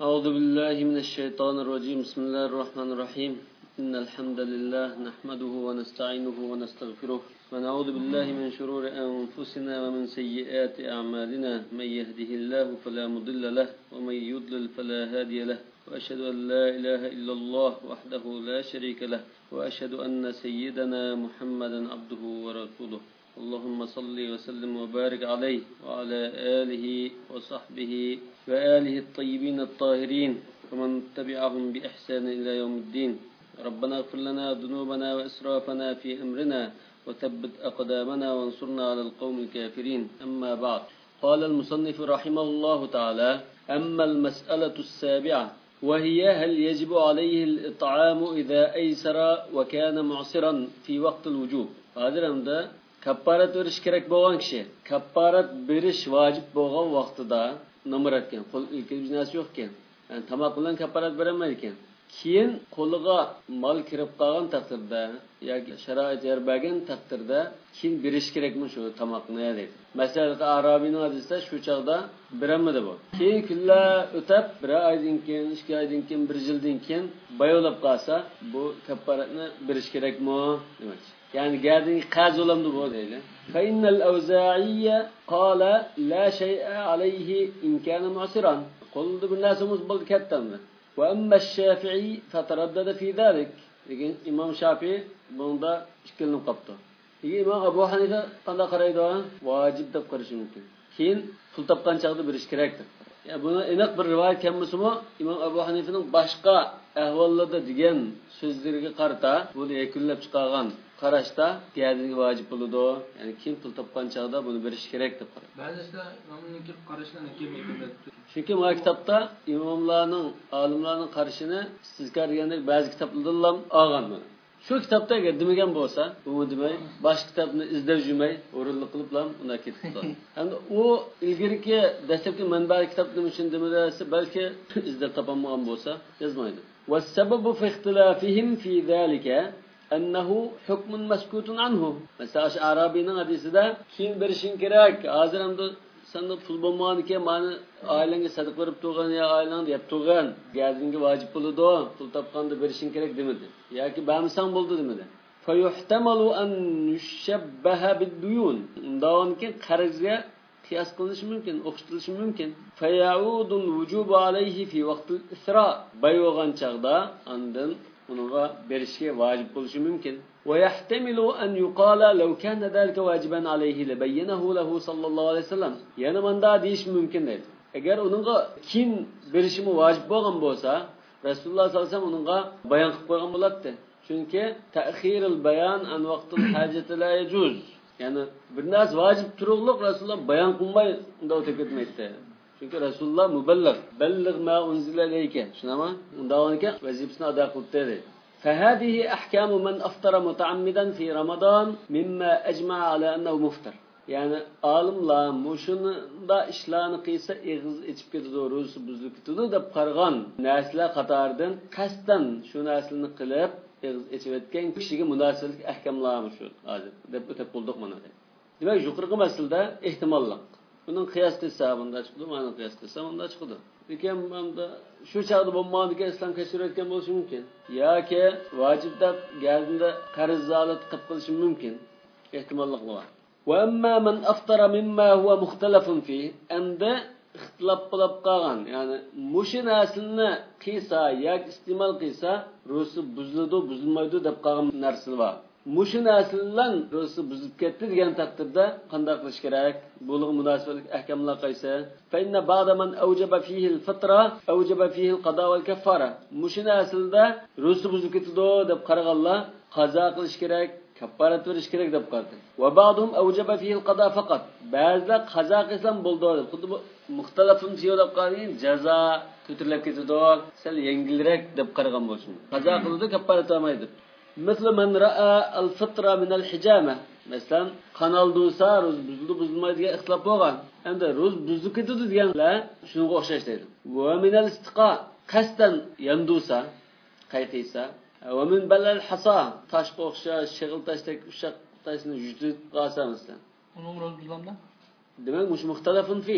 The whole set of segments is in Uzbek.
أعوذ بالله من الشيطان الرجيم. بسم الله الرحمن الرحيم. إن الحمد لله نحمده ونستعينه ونستغفره ونعوذ بالله من شرور أنفسنا ومن سيئات أعمالنا. من يهده الله فلا مضل له ومن يضلل فلا هادي له. وأشهد أن لا إله إلا الله وحده لا شريك له. وأشهد أن سيدنا محمدا عبده ورسوله. اللهم صل وسلم وبارك عليه وعلى آله وصحبه وآله الطيبين الطاهرين ومن تبعهم بإحسان إلى يوم الدين. ربنا اغفر لنا ذنوبنا وإسرافنا في أمرنا وثبت أقدامنا وانصرنا على القوم الكافرين. أما بعد، قال المصنف رحمه الله تعالى: أما المسألة السابعة وهي هل يجب عليه الإطعام إذا أيسر وكان معسرا في وقت الوجوب. هذا kapparat verish kerak bo'lgan kishi kapparat berish vojib bo'lgan vaqtida nomir etgan, qo'l ilkilib narsa yo'q ekan, yani tomoq bilan kapparat berolmaydi ekan. Keyin qo'liga mol kirib qolgan taqdirda yoki sharoit yer bergan taqdirda keyin berish kerakmi shu tomoqni deydi. Masalan, Arabiyning hadisida shu chaqda beramadi bu. Keyin kunlar o'tib, bir oydan keyin, 2 oydan keyin, 1 yildan keyin bayolab qolsa, bu kapparatni berish kerakmi demak. Yani geldiğin kaz olamdı bu değil. فَاِنَّ الْاَوْزَاعِيَّ قَالَ لَا شَيْءَ عَلَيْهِ اِمْكَانَ مُعْسِرًا. Kolunda bir nasımız buldu kettemdi. وَاَمَّا الشَّافِعِي فَتَرَدَّدَ فِي ذَلِكِ. Lekin İmam Şafii bunda işkilinip kaptı. İmam Ebu Hanife kanda karaydı o, vacip de karışı mümkün. Keyin pul tapkan çağda bir iş gerektir. Yani buna enak bir rivayet kendisi mi? İmam Ebu Hanife'nin başka ehvallarda diyen sözlerine karta bunu eküllep çıkargan qarashda deyarli vojib bo'ladi. Ya'ni kim pul topgan chaqda buni berish kerak deb qaraydi. Ba'zida imomning qarashini kelmaydi. Chunki bu kitobda imomlarning, olimlarning qarashini sizga degandek ba'zi kitoblardan ham olgan buni. Shu kitobda agar demagan bo'lsa, bu demay, boshqa kitobni izlab yurmay, o'rinli qilib ham uni ketibdi. Endi u ilgirki dastlabki manba kitobning uchun demasa, balki izlab topolmagan bo'lsa, yozmaydi. Was-sababu fi ikhtilafihim fi zalika ennehu hukmun meskutun anhu. Mesela Arabi'nin hadisinde kim berişin gerek? Hazır hamda sende pul bulmayan ki bana ailenge sadık verip tuğan ya ailen yap tuğan. Geldiğinde vacip buludu. Pul tapkanda berişin gerek demedi. Ya ki ben sen buldu demedi. Feyuhtemalu en yüşebbehe bidduyun. Ondan ki karzıya kıyas kılınış mümkün, okşatılış mümkün. Feyaudul vücubu aleyhi fi vaktil isra. Bayıgan çağda andın onunla berişe vacip buluşu mümkün. وَيَحْتَمِلُ أَنْ يُقَالَ لَوْ كَانَ ذَلْكَ وَاجِبًا عَلَيْهِ لَبَيَّنَهُ لَهُ sallallahu aleyhi ve sellem. Yani bunda deyiş mümkün değil. Eğer onunla kim berişimi vacip bolgan bolsa, Resulullah sallallahu aleyhi ve sellem onunla bayan kılıp koygan boladı. Çünkü ta'khirul bayan an vaqtil haceti la yecuz. Yani bir nas vacip turuqluq Resulullah bayan kılmay unda ötep etmeydi. Çünkü Resulullah mübelliğ. Belliğ ma unzile ileyke. Şunama? Ondan ki vazifesini ada kıldı dedi. فهذه أحكام من أفطر متعمدا في رمضان مما أجمع على أنه مفطر. Yani alimlar muşunda işlerini kıysa eğiz içip gidiyor, ruhusu buzluk gidiyor da pargan nesle katardan kastan şu neslini kılıp eğiz içip etken kişiye münasebet ahkamlarmış şu azim. Dep ötep bulduk bana. Demek yukarı meselede ihtimallık. Bunun kıyas kıysa bunda çıktı, bunun kıyas kıysa bunda çıktı. Diken bunda şu çağda bomba diken İslam keşfir etken buluşu mümkün. Ya ki vacipte geldiğinde karız alet kıpkılışı mümkün. İhtimallık var. وَاَمَّا مَنْ اَفْتَرَ مِمَّا هُوَ مُخْتَلَفٌ فِيهِ. Ende ihtilap bulup kalan, yani muşin aslını kıysa, yak istimal kıysa, ruhusu buzuldu, buzulmaydı deyip kalan nersi var. Muşin aslilan ruhusu buzulup ketdi degan taqdirda qanday qilish kerak? Bulığı münasebetlik ahkamlar qaysi? Fa inna ba'da man awjaba fihi al-fitra awjaba fihi al-qada wal-kaffara. Muşin aslida ruhusu buzulup ketdi deb qaraganlar qazo qilish kerak, kaffarat verish kerak deb qaradi. Va ba'dhum awjaba fihi al-qada faqat. Ba'zilar qazo qilsam bo'ldi. Xuddi bu muxtalafun fihi deb qarayın, jazo ko'tarilib ketdi, sal yengilroq deb qaragan bo'lsin. Qazo qildi, kaffarat olmaydi. مثل من رأى الفطرة من الحجامة. Mesela kanal duysa ruz buzuldu buzulmaydı diye ihtilaf olgan. Hem de ruz buzuldu ketdi deganlar shunga o'xshash deydi. Va min al-istiqa qasdan yanduysa, qaytiysa, va min balal hasa toshga o'xshash, shig'il tashdek ushaq tashni yutib qolsa mesela. Uning ruz buzulanda? Demak, mush muxtalafun fi.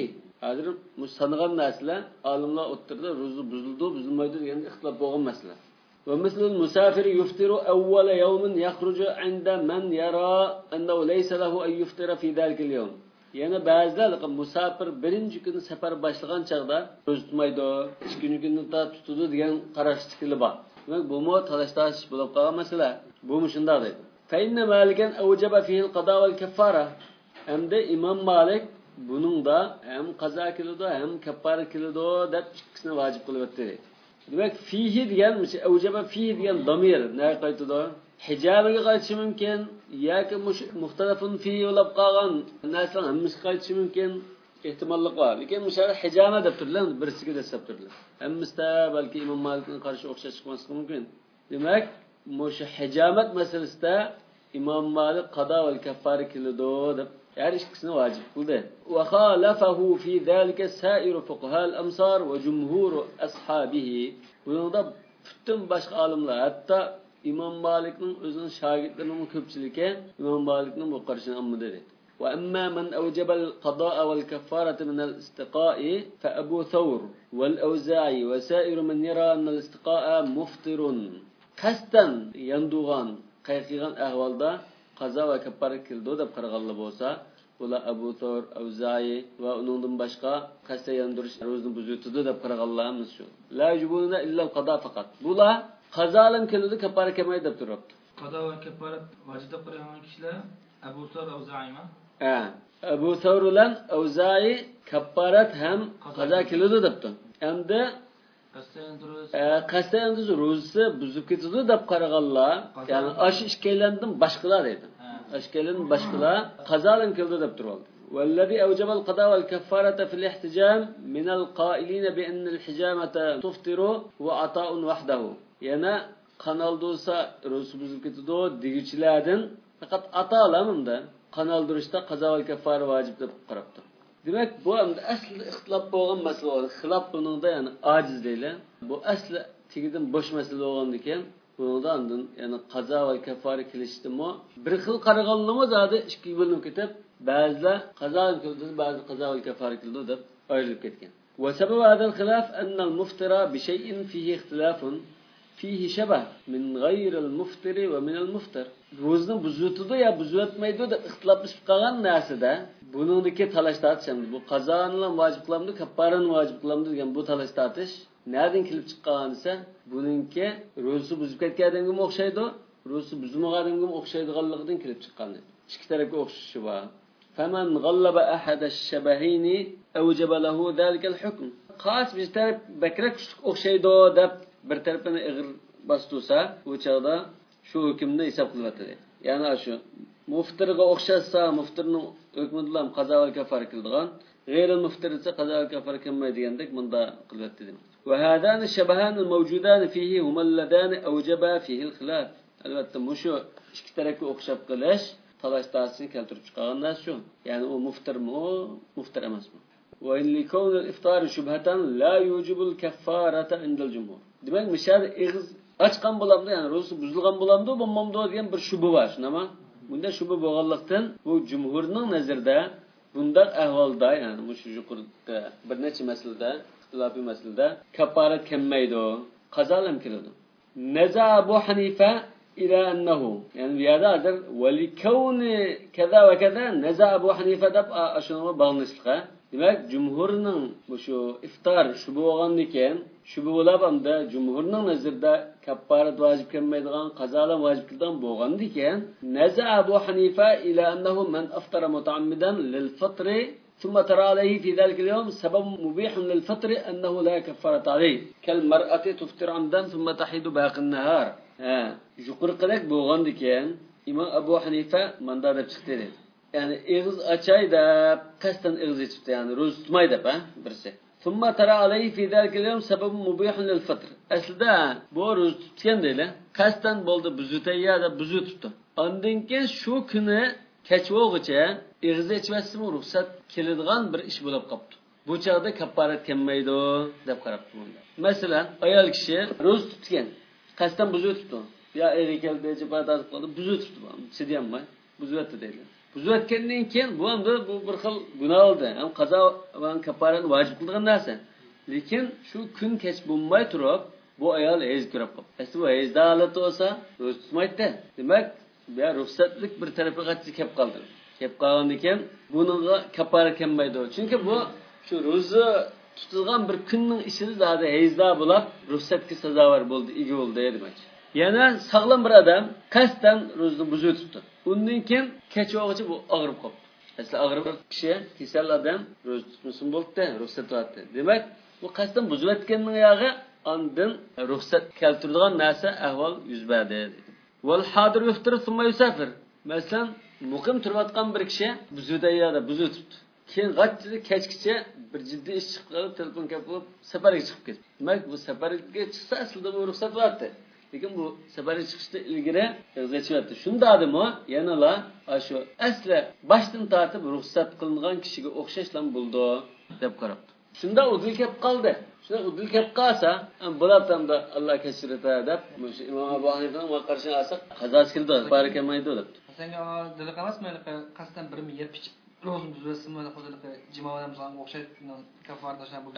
Hozir bu sanıgan narsalar olimlar o'ttirdi, ro'za buzildi, buzilmaydi degan ixtilof bo'lgan masala. Ve mislul musafir yuftiru awwal yawmin yakhruju 'inda man yara annahu laysa lahu an yuftira fi dhalika al-yawm. Yana ba'zilar musafir birinchi kuni safar boshlagan chaqda ro'za tutmaydi, ikkinchi kunni tutadi degan qarash fikri bor. Demak, bu mo talashtash bo'lib qolgan masala. Bu shunday deydi. Fa inna malikan awjaba fihi al-qada wal kaffara. Hamda Imam Malik buningda ham qazo qiladi, ham kaffara qiladi deb ikkisini vojib qilib o'tdi. Demak, fihi degan, avjaba fihi degan domir nima qaytadi? Hijobiga qaytishi mumkin yoki muxtalafun fihi bo'lib qolgan narsalar hammasi qaytishi mumkin. Ehtimollik bor. Lekin mushara hijama deb turlar, birisiga desab turlar. Hammasida balki Imom Malikning qarshi o'xshash chiqmasligi mumkin. Demak, musha hijamat masalasida Imom Malik qado va kaffara qiladi deb her ikisini vacip kıldı. وَخَالَفَهُ فِي ذَلِكَ سَائِرُ فُقَهَاءِ الْأَمْصَارِ وَجُمْهُورُ أَصْحَابِهِ. Bunun da bütün başka alimler, hatta İmam Malik'in özünün şagirdlerinin köpçülüğü İmam Malik'in bu karşına amma dedi. وَأَمَّا مَنْ أَوْجَبَ الْقَضَاءَ وَالْكَفَّارَةَ مِنَ الْإِسْتِقَاءِ فَأَبُو ثَوْرٍ وَالْأَوْزَاعِي وَسَائِرُ مَنْ يَرَى أَنَّ الْإِسْتِقَاءَ مُفْطِرٌ. Kasten yanduğan, kayıqıgan ahvalda qazo va kaffara qildi deb qaraganlar bo'lsa, bular Abu Thawr, Avzayi va uningdan boshqa qasda yandirish ro'zni buzutdi deb qaraganlarimiz shu. La yujibuna illa al-qada faqat. Bular qazolan qildi, kaffara qilmaydi deb turibdi. Qado va kaffara vojib deb qaragan kishilar Abu Thawr, Avzayimi? Abu Thawr bilan Avzayi kaffarat ham qazo qildi debdi. Endi qasda yandirish ro'zisi buzib ketdi deb qaraganlar, ya'ni ash ishkaylandan boshqalar dedi. Ashkelin başkalar qazolan qildi deb turibdi. Vallazi awjaba al-qada wal kaffarata fil ihtijam min al-qa'ilina bi anna al-hijamata tuftiru wa ata'un wahdahu. Yana qanal bo'lsa ro'za buzib ketadi degichilardan faqat atalamında qanal durishda qazo va kaffara vojib deb qarabdi. Demak, bu endi asli ixtilof bo'lgan masala. Xilof buningda ya'ni ojiz deylar. Bu asli tegidan bo'sh masala bo'lgandan keyin bundan yani qazo va kaffara qilishdimi bir xil qaraganligi zodi ikki bo'linib ketib, ba'zilar qazo qildi, ba'zi qazo va kaffara qildi deb ayrilib ketgan. Va sabab hadal xilaf anna al-muftira bi shay'in fihi ikhtilafun fihi shabah min ghayr al-muftir va min al-muftar. Ro'zni buzutdi ya buzutmaydi deb ixtiloflashib qolgan narsada buningdagi talash tortish, bu qazoni vojib qilamdi, kaffarani vojib qilamdi degan bu talash tortish nereden kelib chiqqan desa, buningki ro'zi buzib ketganga o'xshaydi, ro'zi buzmaganga o'xshaydiganligidan kelib chiqqan. Ikki tarafga o'xshashi bor. Faman ghallaba ahad ash-shabahini awjaba lahu zalika al-hukm. Xos bir taraf bakrak o'xshaydi deb bir tarafini ig'ir bostursa, u chog'da shu hukmni hisob qilyapti. Ya'ni shu muftirga o'xshasa, muftirning hukmi bilan qazo va kaffara qildigan, g'ayri muftir esa qazo va kaffara qilmaydigandek bunda qilyapti. وهذان الشبهان الموجودان فيه هما اللذان أوجبا فيه الخلاف. Elbette muşu iki tarafı okşap qilish talash ta'sini keltirib chiqqan narsa shu. Ya'ni u muftirmi, muftir emasmi? Wa in likawni al-iftar shubhatan la yujibu al-kaffarata inda al-jumhur. Demak, mishar ig'iz ochgan bo'lamdi, ya'ni ro'za buzilgan bo'lamdi, bo'lmamdi degan bir shubha bor. Shunami? Bunda shubha bo'lganlikdan bu jumhurning nazarida bunday ahvolda, ya'ni mushu yuqorida bir necha masalada ixtilofiy masalada kaffarat kelmaydi, qazolam keladi. Naza Abu Hanifa ila annahu, ya'ni bu yerda hozir valikawni kaza va kaza naza Abu Hanifa deb ashunga bog'lashliqqa. Demak, jumhurning bu shu iftor shu bo'lgandan keyin shu bo'lib hamda jumhurning nazarida kaffarat vojib kelmaydigan, qazolam vojib keladigan bo'lgandan keyin naza Abu Hanifa ila annahu man aftara mutaammidan lil fitri ثم ترى عليه في ذلك اليوم سبب مبيح للفطر أنه لا كفارة عليه كالمرأة تفطر عمدا ثم تحيد باقي النهار. يقول لك بوغان كان إمام أبو حنيفة من دار بشكتير يعني إغز أشاي دا قصدا إغز يشفت يعني روز ما يدب برسه. ثم ترى عليه في ذلك اليوم سبب مبيح للفطر. أصل ده بو روز تكين ديله قصدا بولد بزوتيا دا بزوتته. Ondan keyin shu kuni kechvo'g'icha ig'zi ichmasmi ruxsat keladigan bir ish bo'lib qolibdi. Bu chaqda kaffarat kelmaydi deb qarabdi bunda. Masalan, ayol kishi ro'za tutgan, qasddan buzib tutdi. Ya eri keldi, jibadat qildi, buzib tutdi. Chidayolmay buzib tutdi deydi. buzib o'tgandan keyin bu endi bu bir xil gunoh oldi. Ham qazo va kafarani vojib qilgan narsa. Lekin shu kun kech bo'lmay turib, bu ayol hayz ko'rib qoldi. Asli bu hayzda holati bo'lsa, ro'za tutmaydi. Demak, bu ruxsatlik bir tarafiga qattiq kelib qoldi. Kelib qolgandan keyin buningga kafara kelmaydi. Chunki bu shu ro'za tutilgan bir kunning ichida zada hayzda bo'lib, ruxsatga sazovor bo'ldi, ega bo'ldi demak. Yana sog'lom bir odam qasddan ro'zani buzib o'tibdi. Undan keyin kechog'icha bu og'rib qoldi. Asli og'rib kishi kasal odam ro'za tutmasin bo'ldi, ruxsat oldi. Demak, bu qasddan buzib o'tganning yog'i ondan ruxsat keltiradigan narsa ahvol yuz berdi. Val hadir yuftir summa yusafir. Masalan, muqim turayotgan bir kishi buzudayada buzib o'tibdi. Keyin g'achchida kechgacha bir jiddiy ish chiqib qolib, telefon kapib safarga chiqib ketdi. Demak, bu safarga chiqsa aslida bu ruxsat bo'ladi. Lekin bu safarga chiqishda ilgari yozg'ichyapti. Shunda adamı yanala shu asli boshdan tortib ruxsat qilingan kishiga o'xshashlan bo'ldi deb qarabdi. Shunda udil kelib qoldi. Shunda udil kelib qolsa, bulardan Alloh kechiradi deb, shu Imom Abu Hanifaning qarshisiga olsa, qazosi kirdi, barakalmaydi deb. Senga diliq emasmi? Qasdan bir yer pichib, ro'zim buzmasmi? Xuddi jimoadan o'xshaydi, kafara tashlab bo'ldi.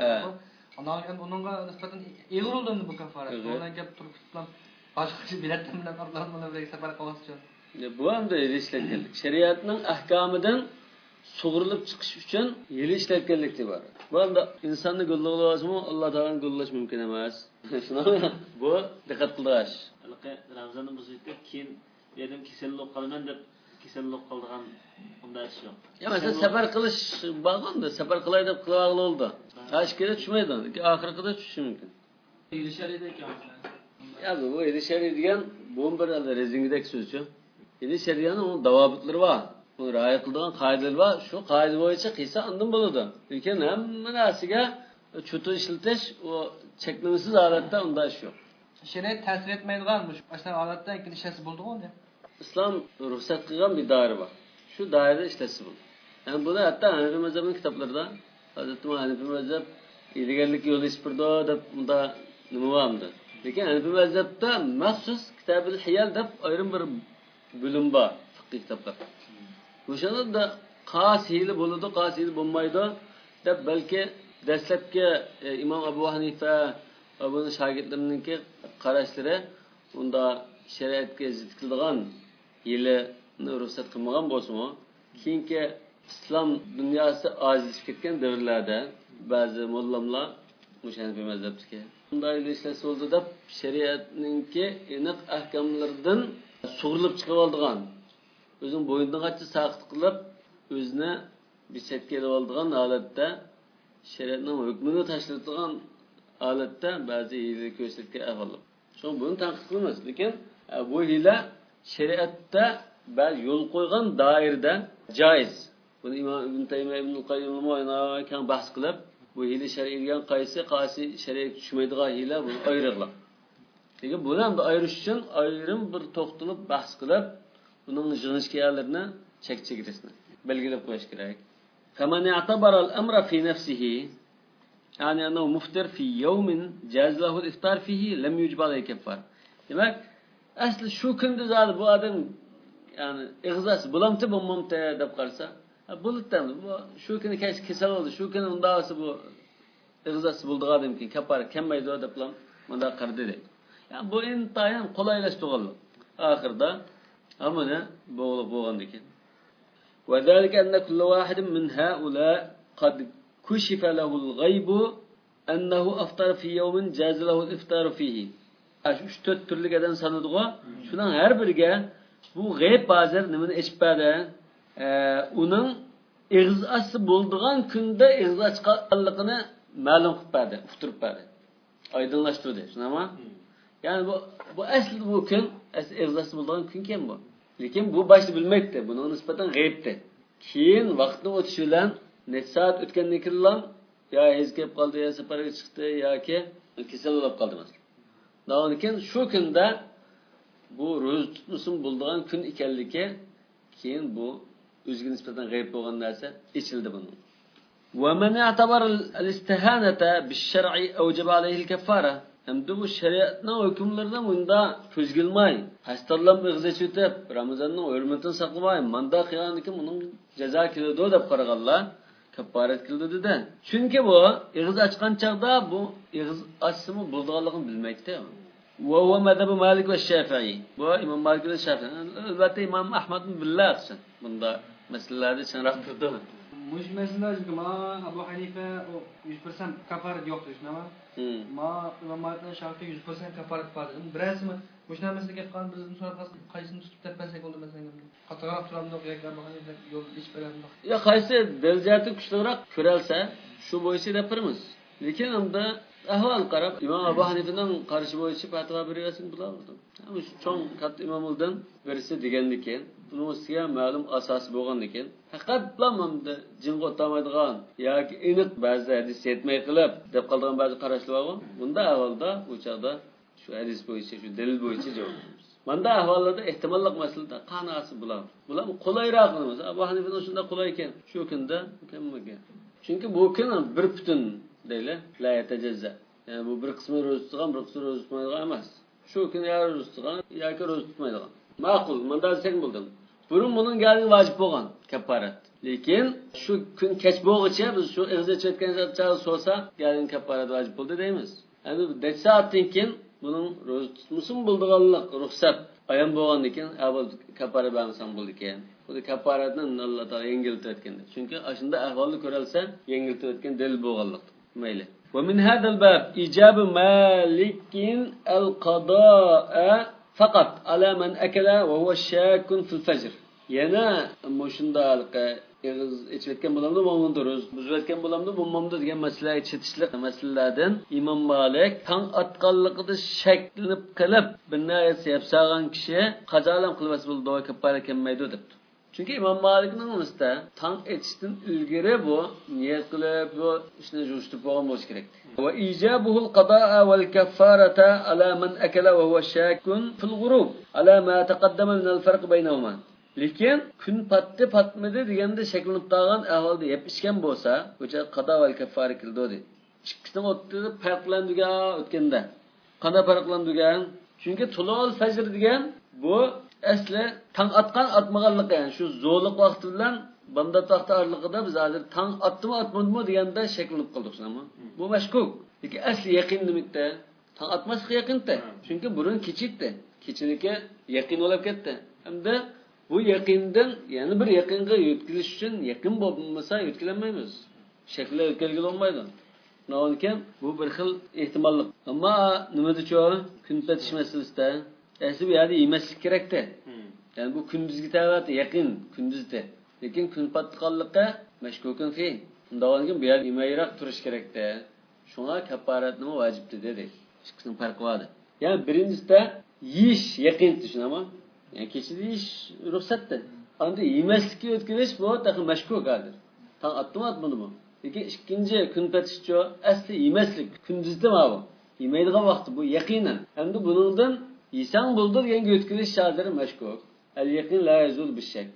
Onunla nisbeten iyi oldu bu kafara. Ondan gap turib tutlam. Başka biletler bilen arlarından öyle sefer kalması için. Bu anda ilişkilik. Şeriatның ahkamıdan suğurulup çıkış için ilişkilik var. Bu anda insanı güllüğü mı Allah Teala'nın güllüğü mümkün emez. Bu dikkat kıldaş. Ramazan'ın bu sürekli kim dedim kesellik kalman da kesellik kaldığan onda iş yok. Ya mesela sefer kılış bağlan da sefer kılay da kılağlı oldu. Aşkede düşmeydi. Ahirete de düşmüş mümkün. İlişkilik ki Ya bu ilişkilik diyen bu bir rezingideki sözcü. İlişkilik'in onun davabıtları var. Bunu raya kıldığın kaideleri var. Şu kaide boyunca kıysa andım buludu. Ülkenin hemen asıga çutu işletiş o çekmemesiz alette onda iş yok. Şeriat tesir etmeyi varmış. Baştan aletten ikili işlesi buldu mu ne? İslam ruhsat kılgan bir daire var. Şu dairede işlesi buldu. Yani bunu hatta Hanefi mezhebinin kitaplarında Hazreti Hanefi mezheb ilgilik yolu ispirdo da bunda numuamdı. Lekin Hanefi mezhebde mahsus Kitab-ül Hiyal deb ayrım bir bölüm var fıkıh kitaplar. Bu şunda da qasili buludu, qasili bulmaydı deb belki dastlabki İmam Abu Hanifa va bunun shogirdlarininki qarashlari unda shariatga zid qiladigan yilini ruxsat qilmagan bo'lsa-mu, keyingi islom dunyosi ojizlashib ketgan davrlarda ba'zi mo'llamlar Hanefi mazhabidagi bunday ishlar bo'ldi deb shariatninki aniq ahkomlardan sug'urilib chiqib oldigan, o'zing bo'yindan qattiq saqit qilib, o'zini bir chetga elib oldigan holatda shariatning hukmini tashlatgan holatda ba'zi hiyla ko'rsatgan ahvol. Shu buni tanqid qilamiz, lekin bu hiyla shariatda ba'zi yo'l qo'ygan doirada joiz. Buni Imom Ibn Taymiya Ibn Qayyim keng bahs qilib, bu hiyla shar'iy qaysi shariatga tushmaydigan hiyla bu ayrıqliq. Lekin buni ham ayirish uchun ayrim bir to'xtalib bahs qilib, uning jig'ishganlarini chek-chegirasini belgilab qo'yish kerak. Faman i'tabara al-amra fi nafsihi, yani annahu muftir fi yawmin jaz lahu al-iftar fihi lam yujib alayhi kaffar. Demak, asli shu kunda zodi bu odam yani ig'zasi bulamti bo'lmamti deb qarasa, bulutdan bu shu kuni kasal bo'ldi, shu kuni undasi bu ig'zasi bo'ldi odamki kaffar kelmaydi deb bilan bunda qardi. Yani bu intayin qolaylaştırıldı. Ahirda amına boğulduğundan ki. Ve zalika enne kullu vahidin min haula qad kushifa lahu al-gayb ennehu aftar fi yawmin jaz lahu al-iftar fihi. Şu 4 türlü eden sanıdığı şundan her biriga bu gayb bazır nimani eshib berdi. Uning ig'zasi bo'ldigan kunda ig'za chiqqanligini ma'lum qilib berdi, uqtirib berdi. Aydınlaştırdı. Şunama? Yani bu asli bu gün, asli ig'zasi bo'lgan kun kim bu? Lekin bu başta bilmekte, bunun nispeten g'aybdi. Keyin vaqtni o'tishi bilan necha soat o'tgandan keyin ya hez kelib qoldi, ya safarga chiqdi yoki kasal bo'lib qoldi masalan. Davomdan keyin shu kunda bu ro'za tutmusin bo'lgan kun ekanligi, keyin bu o'ziga nisbatan g'ayb bo'lgan narsa ichildi bunun. Wa man i'tabara al-istihanata bish-shar'i awjaba alayhi al-kaffara. Hem de bu şeriatning hükümlerinden bunda ko'zgilmay, hastalanib ig'za o'tib, Ramazonning hurmatini saqlamay, manda qilganiki buning jazo keladi deb qaraganlar kafarat qildi dedi. Chunki bu ig'iz ochgan chaqda bu ig'iz ochsimi bo'lganligini bilmaydi. Va huwa madhab Malik va Shafi'i. Bu Imom Malik va Shafi'i. Albatta Imom Ahmad bin Billah bunda masalalarda chanroq turdi. Mush meselada ma Abu Hanifa 100% kafarat yo'q deyishmi? Ma Imom Malik va Shafi'i 100% kafarat bor. Birasimi Mushna meselega qan bizning so'rab qaysini tutib tepmasak bo'ldi masalan. Qattiqroq turamdi yoki Abu Hanifa yo'l ish beradi. Ya qaysi darajati kuchliroq ko'ralsa, shu bo'yicha gapiramiz. Lekin unda ahvol qarab Imom Abu Hanifaning qarishi bo'yicha fatvo berayotgan bo'lardi. Ama shu cho'ng katta imomlardan birisi degandikan, buning ustiga ma'lum asosi bo'lgandikan, faqat bilamamda jinga o'tamaydigan yoki aniq ba'zi hadis yetmay qilib deb qolgan ba'zi qarashlar bor. Bunda ahvolda bu chaqda shu hadis bo'yicha, shu dalil bo'yicha javob beramiz. Bunda ahvollarda ehtimollik masalada qanasi bo'ladi. Bular qulayroq bo'lsa, Abu Hanifaning shunda qulay ekan, shu kunda mukammalga. Chunki bu kun bir butun deylar, la yatajazza. Yani bu bir qismi ro'za tutgan, bir qismi ro'za tutmaydigan emas. Shu kun ya ro'za tutgan yoki ro'za tutmaydigan. Ma'qul, menda desang bo'ldim. Burun buning galgi vojib bo'lgan kafarat. Lekin shu kun kech bo'lguncha biz shu ig'za chetgan chaqda so'sa, galgi kafarat vojib bo'ldi deymiz. Endi necha soatdan keyin buning ro'za tutmusim bo'ldiganlik ruxsat ayon bo'lgandan keyin avval kafarat bermasam bo'ldi ekan. Bu kafaratni Alloh taolo yengiltib o'tgan. Chunki shunda ahvolni ko'ralsa, yengiltib o'tgan dalil bo'lganlik. Mayli. ومن هذا الباب إيجاب مالك القضاء فقط على من أكل وهو شاك في الفجر. Yana mushundalqa ig'iz ichayotgan bo'lamda momunda ro'za buzayotgan bo'lamda momunda degan masalaga chetishlik masalalardan Imom Malik tong atqanligida shaklanib qilib bir narsa yapsagan kishi qazolam qilmas bo'ldi va kafara kelmaydi debdi. Chunki Imom Malikning usta tong etishdan ilgari bu niyat qilib bu ishni jo'shtirib bo'lgan bo'lishi kerak. Va ijabuhul qadaa wal kaffarata ala man akala wa huwa shakun fil ghurub ala ma taqaddama min al farq baynahuma. Lekin kun patmadi deganda shaklanib qolgan ahvolda yeb ichgan bo'lsa, o'sha qado va kaffara qildi dedi. Ikkisining o'rtasida farqlandigan o'tganda. Qanday farqlandigan? Chunki tulul fajr degan bu asli tong atgan atmaganlik, ya'ni shu zo'liq vaqti bilan bandat vaqti oralig'ida biz hozir tong atdimi atmadimi deganda shaklanib qoldik shunami? Bu mashkuk. Lekin asli yaqin demakda, tong atmasga yaqinda. Chunki burun kechikdi. Kechiniki yaqin bo'lib ketdi. Hamda bu yaqindan yana bir yaqinga yetkilish uchun yaqin bo'lmasa yetkilanmaymiz. Shakli o'tkazilgan olmaydi. Nolkan bu bir xil ehtimollik. Ammo nima dechor kun patish masalasida asli bu yerda yemaslik kerakda. Ya'ni bu kunduzgi ta'vat yaqin kunduzda. Lekin kun patganlikqa mashkukun fi. Undan bu yerda yemayroq turish kerakda. Shunga kafarat nima vojibdi dedi. Ikkisining farqi bor. Ya'ni birinchisida yeyish yaqin tushunami? Yani kechida yeyish ruxsatda. Endi yemaslikka o'tkazish bu taxi mashkuk hozir. Tong atdimi atmadimi? Lekin ikkinchi kun patishcho asli yemaslik kunduzda bu. Yemaydigan vaqti bu yaqinan. Endi buningdan yesang bo'ldi deganga o'tkazish hozir mashkuk. Al-yaqin la yazul bi-shak.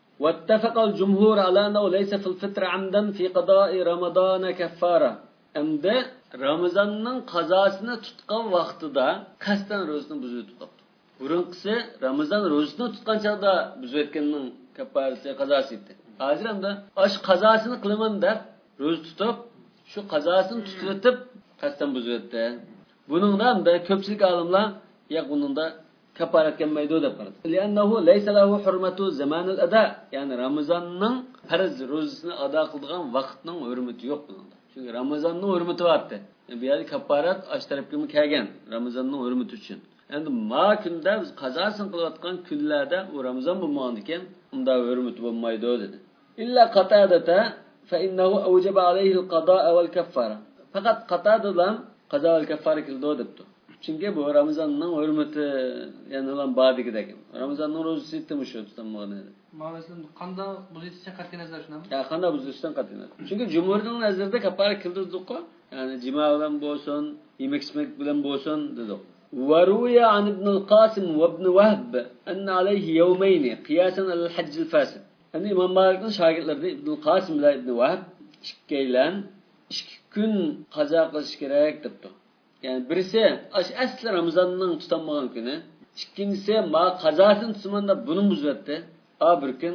واتفق الجمهور على أنه ليس في الفطر عمدا في قضاء رمضان كفارة. Endi Ramazonning qazosini tutgan vaqtida qasddan ro'zani buzib tutibdi. Burunqisi Ramazon ro'zasini tutgan chaqda buzib o'tganning kafarasi qazosi edi. Hozir ham osh qazosini qilaman deb ro'za tutib, shu qazosini tutib o'tib qasddan buzib o'tdi. Buningdan da ko'pchilik olimlar yo'q buningda kafarat kelmaydi deb qaradi. Li'annahu laysa lahu hurmatu zamanil ada. Ya'ni Ramazonning farz ro'zasini ado qilgan vaqtning hurmati yo'q buningda. Chunki Ramazonning hurmati bordi. Bu yerda kafarat osh tarafga kelgan Ramazonning hurmati uchun. Endi ma kunda biz qazosini qilayotgan kunlarda u Ramazon bo'lmagan ekan, unda hurmat bo'lmaydi dedi. Illa qatadata fa innahu awjaba alayhi al-qadaa wal kaffara. Faqat qatadadan qazo va kaffara qildi debdi. Chunki bu Ramazonning hurmati yana ham bordigidagi. Ramazonning ro'zasi etdimi shu tutamgan edi. Ma'lum qanda buzishdan qat'iy nazar shunami? Ya qanda buzishdan qat'iy nazar. Chunki jumhurning nazarida kaffara qildirdik-ku. Ya'ni jima bilan bo'lsin, yemek-ichmek bilan bo'lsin dedi. وروي عن ابن القاسم وابن وهب أن عليه يومين قياسا على الحج الفاسد. أن إمام مالك'ın şagirdleri İbn Qasim ile İbn Vahb ikkilan 2 kun qazo qilish kerak debdi. Yani birisi asli Ramazan'ın tutanmagan günü. İkincisi ma kazasını tutman da bunun buzvetti. Bir gün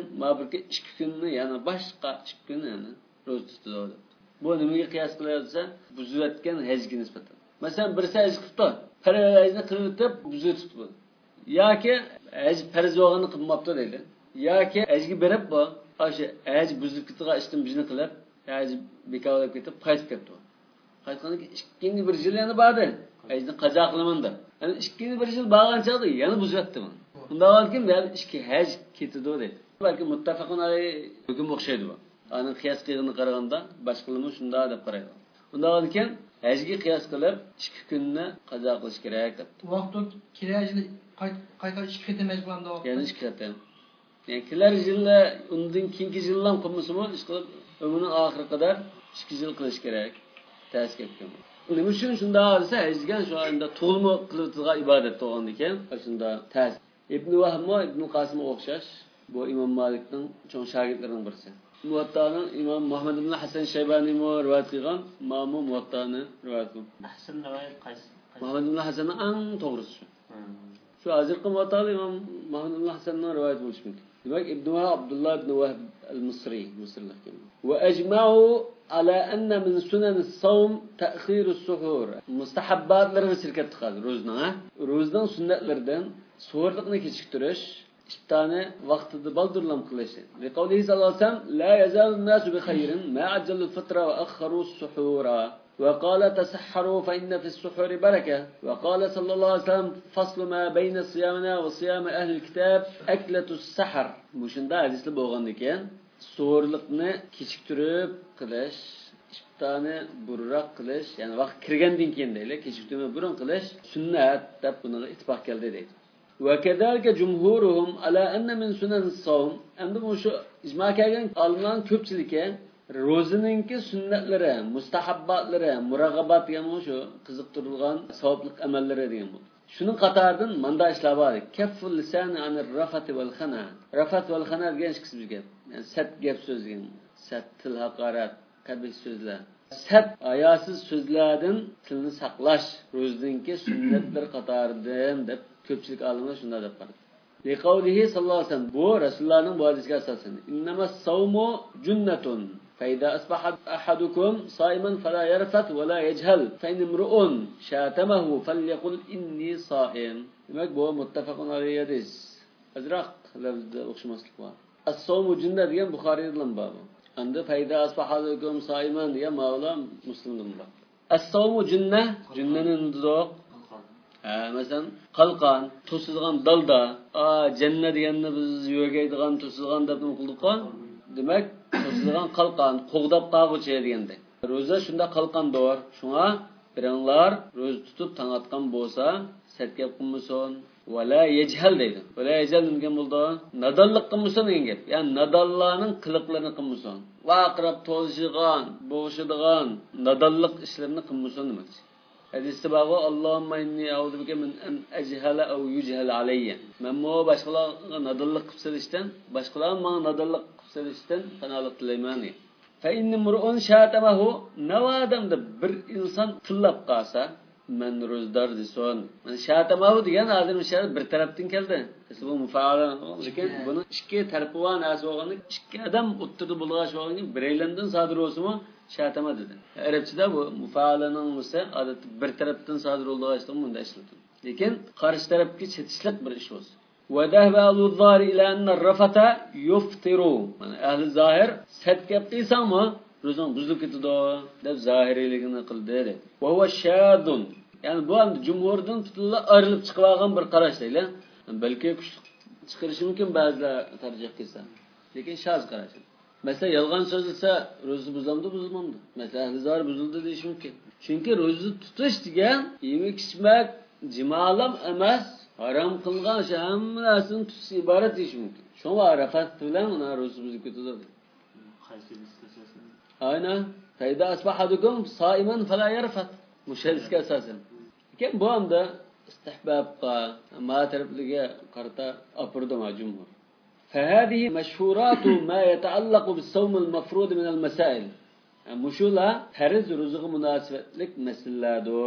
2 gününü yani başka 2 gün yani roz tutuyordu. Bu nimaga qiyos qilyapsa buzayotgan hajga nisbatan. Masalan birisi haj qilibdi, farajni qilib o'tib buzaytibdi. Yoki haj farz bo'lganini qilmabdi deydi. Yoki hajga berib bu, o'sha haj buzib ketgan ishni bijni qilib, haj bekor bo'lib ketib qaytib ketdi. Qaytgandan keyin ikkinchi bir yil yana bordi. Hajni qazo qilaman deb. Yani ikkinchi bir yil borgan chog'da yana buzaytdimi. Unda balkim yani ikki haj ketdi deydi. Balki muttafaqun alayhi hukm o'xshaydi bu. Aning qiyos qilganini qaraganda boshqalimi shunda deb qaraydi. Undan keyin hajga qiyos qilib 2 kunni qazo qilish kerak deb. Vaqt kelajili qayta 2 kun majburlandı vaqt. Yani 2 kun. Yani kelar yilda undan keyingi yildan qilmasimi ish qilib umrining oxiriga qadar 2 yil qilish kerak. Ta'sis etgan. Nima uchun shunda desa hajgan shu anda tug'ilma qiladigan ibodat bo'lgan ekan. Shunda ta'sis. Ibn Wahb Ibn Qasim o'xshash bu Imom Malikning cho'ng shogirdlarining birisi. Muvatta'ning Imom Muhammad ibn Hasan Shaybani rivoyat qilgan Mamu Muvatta'ni rivoyat qilgan. Hasan rivoyat qaysi? Muhammad ibn Hasanning eng to'g'risi shu. Shu hozirgi Muvatta'ni Imom Muhammad ibn Hasanning rivoyat bo'lishi mumkin. Demak Ibn Wahb Abdullah ibn Wahb al-Misri Misrlik. Wa ajma'u ala anna min sunan as-sawm ta'khir as-suhur. Mustahabbatlarni shirkat qiladi ro'zning, ro'zning sunnatlaridan suhurlikni kechiktirish. İftani vaktinde baldırlam kılışı. Ve kavlihi sallallahu aleyhi ve sellem la yazalun nasu bi hayrin ma acjalul fitra ve akharu suhura. Ve qala tasahharu fe inne fis suhuri bereke. Ve qala sallallahu aleyhi ve sellem faslu ma beyne siyamina ve siyam ehlil kitab ekletus sahar. Bu şunda hadisli bolğan eken suhurlikni kechiktirib qilish, iftani burroq qilish, yani vaqt kirgandan keyin deylik, kechiktirmay burun qilish sunnat deb buni ittifoq keldi deydi. وكذلك جمهورهم على أن من سنن الصوم عندهم شو إجماع كأن قالنا köpçülüke rozininki sünnetleri, mustahabbatları, muragabat yani şu kızıktırılgan savaplık amelleri diyeyim bu. Şunun katardan manda işler var. Kefful lisan anir rafati vel khana. Rafat vel khana genç kısmı gap. Yani set gap söz diyeyim. Set til hakaret, kabih sözler. Set ayasız sözlerden tilini saklaş. Rozininki sünnetler katardan dep köpçülük alimler şunlar dep qaradi. Li qawlihi sallallahu aleyhi ve sellem bu Resulullah'ın bu hadisine asasen. İnnemas savmu cunnetun. Fe idâ asbaha ahadukum saiman fela yerfet ve la yechel. Fe inimru'un şâtemehu felyekul inni saim. Demek bu muttefakun aleyhi hadis. Azraq lafzda o'xshamaslik var. As-savmu cünnet diyen Bukhari'nin babı. Anda fe idâ asbaha ahadukum saiman diye Mevla Müslim'in babı. As-savmu cünnet, cünnenin dudak. Mesela qalqan, to'silgan dalda, cennet deganni biz yo'gaydigan to'silgan deb nima qildik? Demak, to'silgan qalqan, qo'g'dab qag'uchi deganda. Ro'za shunda qalqandir. Shunga biringlar ro'za tutib tangatgan bo'lsa, satga qilmasin, wala yejhal deydi. Wala yejhal degan bo'ldi. Nadallik qilmasin degan gap. Ya'ni nadallarning qiliqlarini qilmasin. Vaqirab to'zishgan, bo'g'ishadigan nadallik ishlarini qilmasin demakchi. Hadisde bağı Allahümme inni a'udubike min en echele ev yuchele aleyye. Men bu başkalarına nadallık kıpsadıştan, başkalarına bana nadallık kıpsadıştan kanalık dileymeni. Fe inni mur'un şatemehu nevademde bir insan tıllap kalsa men rozdar dison. Men şatemehu diyen adım işaret bir taraftan geldi. Bu müfaalan olurken bunun iki tarafı var nasıl olduğunu, iki adam oturdu bulgaç olduğunu bireylenden sadır olsun mu? Şatama dedi. Arapçada bu müfaalanın ise adeti bir taraftan sadır olduğu için bunda işletir. Lekin karşı tarafki çetişlik bir iş olsun. Ve dehbe al-zahir ila enne rafata yuftiru. Yani ehli zahir set yaptıysan mı rozun buzluk etido deb zahiriligini qildi dedi. Ve huve şadun. Yani bu anda cumhurdan tutulda ayrılıp çıkılagan bir qarash deyli. Belki kuchli chiqarishi mumkin ba'zilar tarjih qilsa. Lekin şaz qarash. Mesela yalgan söz ise ro'za buzuldu buzulmamdı. Mesela ehli zahir buzuldu deyish mumkin. Çünkü ro'za tutish degan yemek ichmak jimalam emas, haram qilgan shu hammasini tutish iborat deyish mumkin. Shunga arafat bilan uni ro'za buzib ketadi. Qaysi istasasin? Aynen. Fayda asbahadukum saiman fala yarfat. Mushariska asasen. Lekin bu anda istihbabqa ma tarafliga qarta apurdi majumhur. فهذه مشهورات ما يتعلق بالصوم المفروض من المسائل. Muşula feriz rızığı münasebetlik meselelerdir.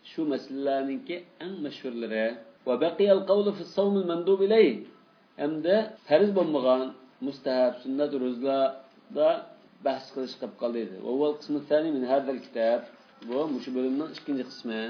Şu meselelerninki en meşhurları. Ve baqiyal qawlu fi as-sawm al-mandub ilayh. Hem de farz bo'lmagan mustahab sunnat ro'zalarda bahs qilish qilib qoldi. Va bu qismi thani min hadha al-kitab. Bu mushu bölümün ikinci kısmı.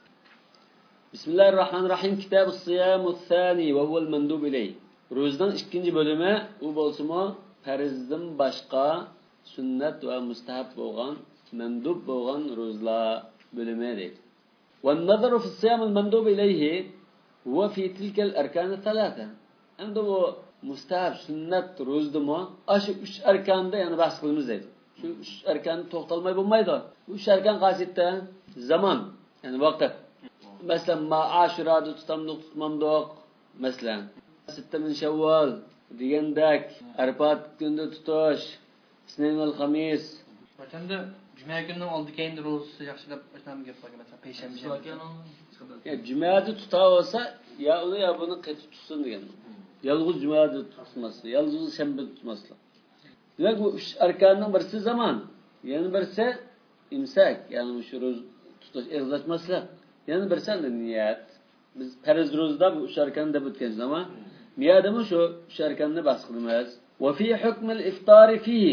Bismillahirrahmanirrahim. Kitab-ı Siyam-ı Thani ve huvel mendub ileyh. Ro'zadan ikinci bölümü u bo'lsa farzdan boshqa sunnat va mustahab bo'lgan, mandub bo'lgan ro'zalar bölümü deydi. Ve nazaru fi siyam al-mandub ileyhi huwa fi tilka al-arkan al-thalatha. Endi bu mustahab sunnat ro'zdimi? Aşı 3 arkanda yani bahs qilamiz deydi. Şu 3 arkan to'xtalmay bo'lmaydi. 3 arkan qasidda zaman, yani vaqt. Mesela Aşura'da tutmamdoq, mesela Sitte min Şevval degandek, Arafat günde tutish, Isnayn vel Xamis. O'shanda juma kunining oldi keyingi ro'zasi yaxshilab o'shanga gap qilgan, masalan, payshanba. Ya jumada tuta olsa ya uni ya buni qayta tutsin degan. Yalg'iz jumada tutmaslik, yalg'iz shanba tutmaslik. Demak bu 3 arkanning birisi zaman, yana birisi imsak, ya'ni shu ro'z tutish, ig'zatmaslik. Yana birisi niyat. Biz farz ro'zda bu 3 arkanda deb o'tgan zaman niyatimiz shu 3 arkanni bas qilamiz. Va fi hukm al-iftar fihi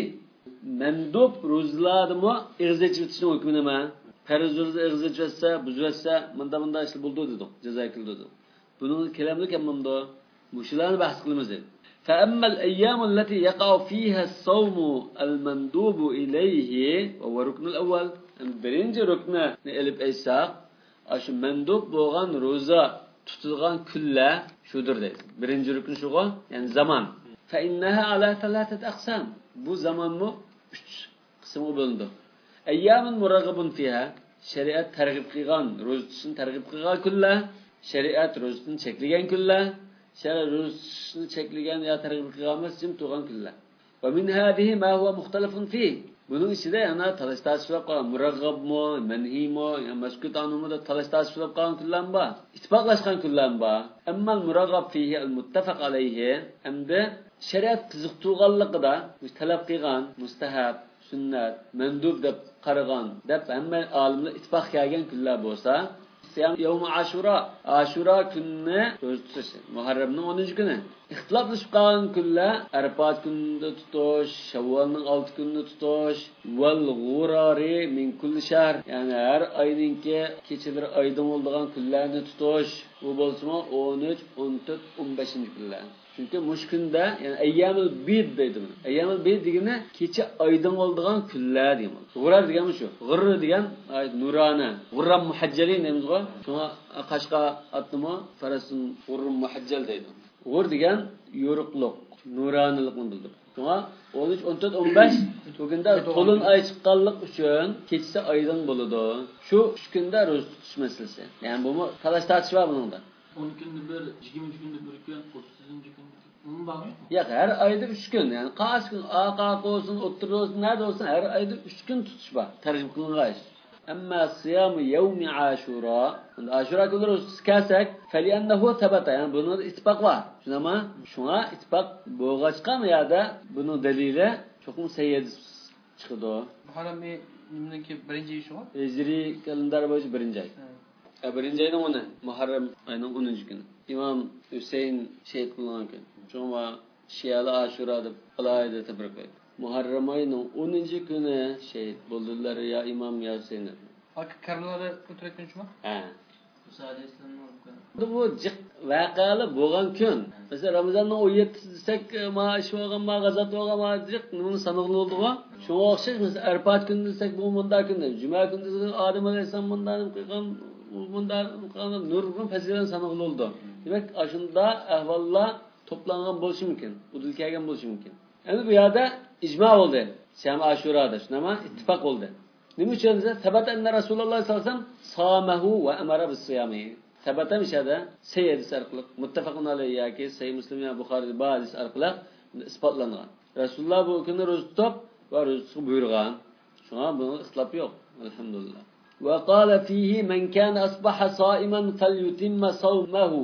mandub ro'zladimi ig'zatib o'tishning hukmi nima? Farz ro'zda ig'zatib o'tsa, buzatsa, bunda ish bo'ldi dedik, jazo qildi. Buning kelamlik ham bunda mushularni bahs qilamiz dedi. Fa amma al-ayyam allati yaqa'u fiha as-sawm al-mandub ilayhi wa rukn al-awwal. Birinchi rukni elib aytsaq, aşı mandub bo'lgan ro'za tutilgan kunlar shudir deydi. Birinchi rukun shugo, yani zaman. Fa innaha ala thalathat aqsam. Bu zamanmi 3 qismga bo'lindi. Ayyamun muraghabun fiha, shariat targ'ib qilgan, ro'za tutishni targ'ib qilgan kunlar, shariat ro'zasini cheklagan kunlar, shariat ro'zasini cheklagan ya targ'ib qilgan emas, jim turgan kunlar. Va min hadihi ma huwa mukhtalafun fihi. Bunun içinde yana talaş-tartışılab qolgan muraggabmi, manhiymi, ya maskut anumi da talaş-tartışılab qolgan kunlar bor. İttifoqlashgan kunlar bor. Ammo muraggab fihi al-muttafaq alayhi, hamda shariat qiziqtirganligida talab qilgan mustahab, sunnat, mandub deb qaragan, deb hamma olimlar ittifoq qilgan kunlar bo'lsa, yawm Ashura, Ashura kunni ro'za tutish, Muharramning 10-kuni. İxtiloflashib qolgan kunlar Arafat kunida tutish, Shavvolning 6 kunida tutish, val g'urari min kulli shahr, ya'ni har oyninki kechalari oydan bo'lgan kunlarni tutish. Bu bo'lsa 13, 14, 15-kunlar. Chunki mushkunda, ya'ni ayyamul bid deydi. Ayyamul bid degani kecha oydan bo'lgan kunlar deyman. G'urar degani shu. G'urr degan nurona, g'urram muhajjalin deymiz-ku. Shunga qashqa atnimi farasun g'urrum muhajjal deydi. G'ur degan yo'riqliq, nuroniylikni bildiradi. Shunga 13, 14, 15 tugunda to'lin oy chiqqanlik uchun kechsa oydan bo'ladi. Shu 3 kunda ro'za tutish masalasi. Ya'ni bu talash-tartish bor buningda. 10 kunda bir, 20 kunda bir kun, 30 kun. Bunun bormi? Yo'q, har oyda 3 kun. Ya'ni qaysi kun aqaq olsun, o'ttir olsun, nerede olsun har oyda 3 kun tutish bor. Tarjim qilingan. Amma siyamu yawmi Ashura, Ashura kunlari tutsak, faliannahu thabata, yani bunun ittifoq bor. Shunama, shunga ittifoq bo'lg'achqami yo'da buning dalili cho'qim sayyid chiqdi. Muharram nimniki birinchi ishi bor? Hijriy kalendar bo'yicha birinchi oy. Birinchi oyning 10, Muharram oyining 10-kuni. Imom Husayn shahid qilingan kun. Shunga Shiyala Ashura deb alayda tabriklaydi. Muharram oyining 10-kuni shahid bo'ldilar ya imom ya Husayn. Karbalada o'tirgan kunmi? Ha. Musaada islomni Bu voqeali bo'lgan kun. Masalan, Ramazonning 17 desak, ma ish bo'lgan, ma g'azat bo'lgan, ma jiq nima sanoqli bo'ldi-ku. Shunga o'xshash, masalan, Arafat kuni desak, bu munda kun, Juma kuni desak, Odam alayhisalom bundan qilgan, bundan qilgan nurning fazilat sanoqli bo'ldi. Demak, shunda ahvollar to'plangan bo'lishi mumkin, udil kelgan bo'lishi mumkin. Endi bu yerda ijmo bo'ldi. Sham Ashurada, shunama ittifoq bo'ldi. Nima uchun desa, tabat anna Rasululloh sollallohu alayhi vasallam samahu va amara bis-siyami. Tabatam ishada sayyid sarqliq muttafaqun alayhi yoki Sahih Muslim va Buxoriy hadis orqali isbotlangan. Rasululloh bu kunni ro'za tutib va ro'za buyurgan. Shunga buning ixtilof yo'q, alhamdulillah. Va qala fihi man kana asbaha sa'iman falyutimma sawmahu.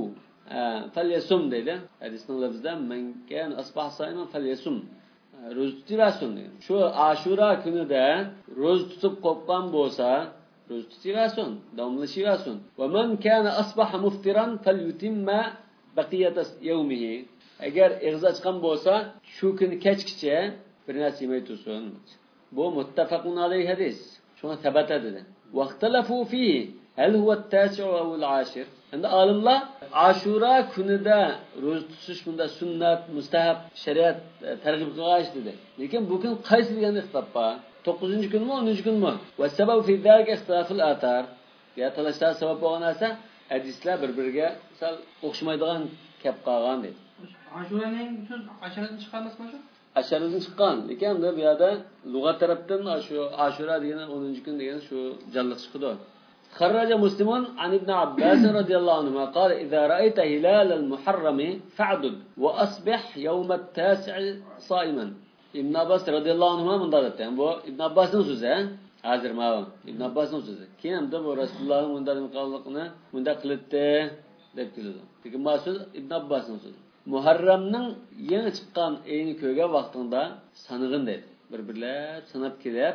Falyasum deydi. Hadisning lafzida man kana asbaha sa'iman falyasum. Ro'za tutaversin. Shu Ashura kunida ro'za tutib qo'ygan bo'lsa, ro'za tutaversin, davomlashaversin. Va man kana asbaha muftiran falyutimma baqiyata yawmihi. Agar ig'za chiqqan bo'lsa, shu kuni kechgacha bir narsa yemay tursin. Bu muttafaqun alayhi hadis. Shuna sabata dedi. Vaqtalafu fihi hal huwa at-tasi' aw al-ashir. Endi olimlar Ashura kunida ro'za tutish bunda sunnat, mustahab, shariat targ'ib qilgan dedi. Lekin bu kun qaysi degan ixtilof bor. 9-kunmi, 10-kunmi? Va sabab fi zalika ixtilaful athar. Ya talashlar sabab bo'lgan narsa hadislar bir-biriga sal o'xshamaydigan kelib qolgan dedi. Ashuraning so'z asharadan chiqarmasmi shu? Asharadan chiqqan. Lekin bu yerda lug'at tarafdan shu Ashura degan 10-kun degan shu jalliq chiqdi. خرج مسلم عن ابن عباس رضي الله عنهما قال إذا رأيت هلال المحرم فاعدد وأصبح يوم التاسع صائما. ابن عباس رضي الله عنهما من ذلك bu ibn Abbasning so'zi hozir ma'lum ibn Abbasning so'zi kimda bu Rasululloh bunday qilganligini bunday qildi deb keladi. Lekin ma'sud ibn Abbasning so'zi. Muharramning yangi chiqqan ayni ko'rgan vaqtida sanig'in dedi. Bir-birlab sanab kelib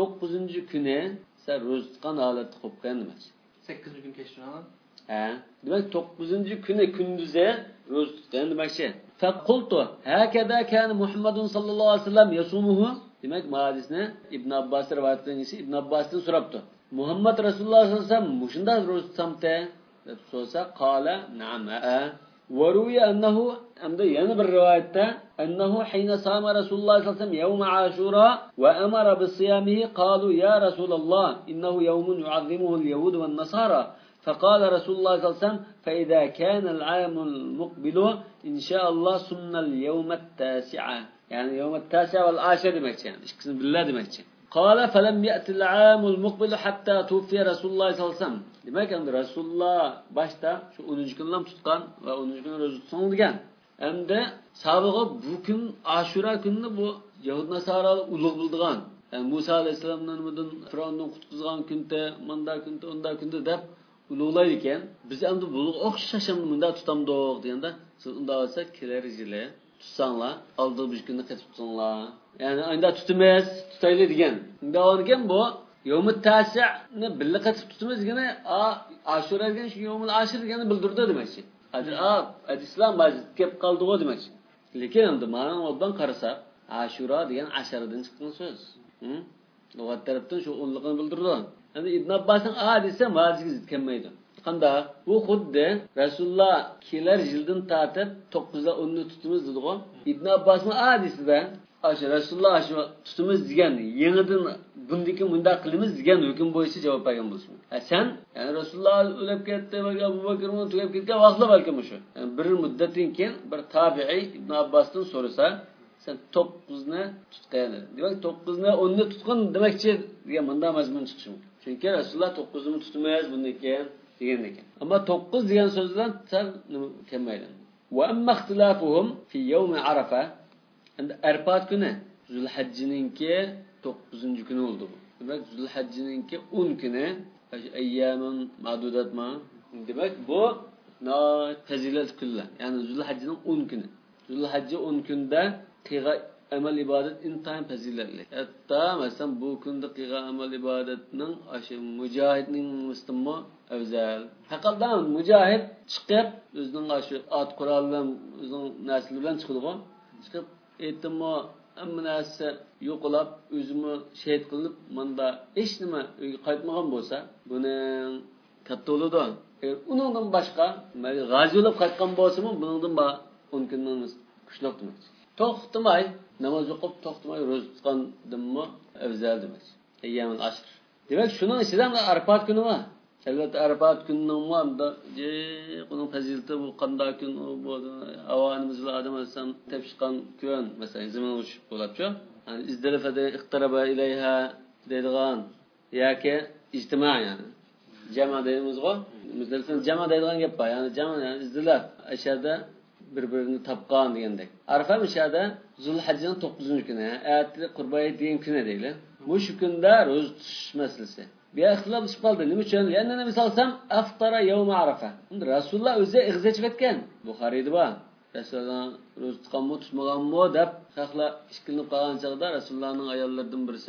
9-kuni ro'za tutgan holatda qolib qolgan emas. 8-kun kechirgan. Demak 9-kuni kunduzi ro'za tutgan demakchi. Faqultu hakada kana Muhammadun sallallohu alayhi vasallam yasumuhu. Demak hadisni Ibn Abbos rivoyat qilganishi Ibn Abbosdan so'rabdi. Muhammad Rasululloh sallallohu alayhi vasallam mushunda ro'za tutsamda deb so'rasa qala na'am. وروي أنه يعني بالرواية أنه حين صام رسول الله صلى الله عليه وسلم يوم عاشوراء وأمر بصيامه قالوا يا رسول الله إنه يوم يعظمه اليهود والنصارى فقال رسول الله صلى الله عليه وسلم فإذا كان العام المقبل إن شاء الله صمنا اليوم التاسع يعني يوم التاسع والعاشر دمكتين إشكسن بالله دمكتين قال فلم يأتي العام المقبل حتى توفي رسول الله صلى الله عليه وسلم. Demek ki Resulullah başta şu 10. günden tutkan ve 10. gün roza tutsan degan. Hem de sabığı bu gün Aşura gününü bu Yahud Nasaralı ulug' bildigan. Yani Musa Aleyhisselam'dan mıdın Firavundan qutqizgan kunde, manda kunde, onda kunde deb ulug'laydi ekan. Biz endi bu o'xshasham bunda tutamdiq deganda, siz unda olsa kelar yili tutsanglar, oldiq bir kunni qetib tutsanglar. Yani unda tutamiz, tutayli degan. Unda olgan bu Yevmut Tasi'ni birga qatib tutamiz degani, Ashura degan shu Yevmul Ashir deganni bildirdi demakchi. Hozir islom mazid kelib qoldi-ku demakchi. Lekin endi mana bundan qarasak, Ashura degan asharadan chiqqan so'z. Lug'at tarafdan shu o'nligini bildirdi. Endi Ibn Abbosning desa mazidga zid kelmaydi. Qanda bu xuddi Rasululloh kelar yildan tortib 9 10ni tutamiz dedi-ku. Ibn Abbosning hadisida Rasululloh shu tutimiz degan yangidan bundiki bunda qilamiz degan hukm bo'yicha javob bergan bo'lsin. Sen yani Rasululloh o'lib ketdi va Abu Bakr uni tugab ketgan vaqtda balkim shu. Yani bir muddatdan keyin bir tabi'i Ibn Abbosdan so'rasa, sen 9ni tutgan. Demak 9ni 10ni tutgan demakchi degan bunda mazmun chiqishi mumkin. Chunki Rasululloh 9ni tutmaymiz bundan keyin degan ekan. Ammo 9 degan so'zdan sal kelmaydi. Va amma ixtilafuhum fi yawm Arafa endi Arafat kuni Zulhajjiningki 9-kuni bo'ldi bu. Demak Zulhajjiningki 10 kuni ayyamun ma'dudatma. Demak bu fazilat kunlar. Ya'ni Zulhajjining 10 kuni. Zulhajji 10 kunda qilgan amal ibodat intayin fazilatli. Hatta masalan bu kunda qilgan amal ibodatning o'sha mujohidning mustammo afzal. Haqiqatan mujohid chiqib o'zining o'sha ot qurol bilan o'zining nasli bilan chiqdi-ku. Chiqib aytdimmi hamma narsa yo'qolib o'zimni shahid qilinib menda hech nima uyga qaytmagan bo'lsa buning katta bo'ladi. Uningdan boshqa g'azi bo'lib qaytgan bo'lsa-mu buningdan 10 kundan kuchli demak. To'xtamay namoz o'qib to'xtamay ro'za tutgandimmi afzal demak. Ayyamul ashr. Demak shuning ichidan Arafat kuni bor. Albatta Arafat kunining hamda uning fazilati bu qanday kun bu avanimiz bilan odam asam tepishgan kun masalan zaman o'tib bo'ladi-ku. Yani izdalafada iqtaraba ilayha deydigan yoki ijtimo' yani jama deymiz-ku. Muzdalifani jama deydigan gap bor. Yani jama yani izdilaf ashada bir-birini topgan degandek. Arafa mishada Zulhajjning 9-kuni, ayatli Qurbon degan kuni deydi. Bu shu kunda ro'za tutish masalasi. Bir ixtilof chiqib qoldi. Nima uchun? Yana misolsam aftara yawm Arafa. Endi Rasululloh o'zi ig'zachib aytgan. Buxoriyda bor. Rasululloh ro'za tutganmi, tutmaganmi deb xalqlar ishkilinib qolgan chaqda Rasulullohning ayollaridan birisi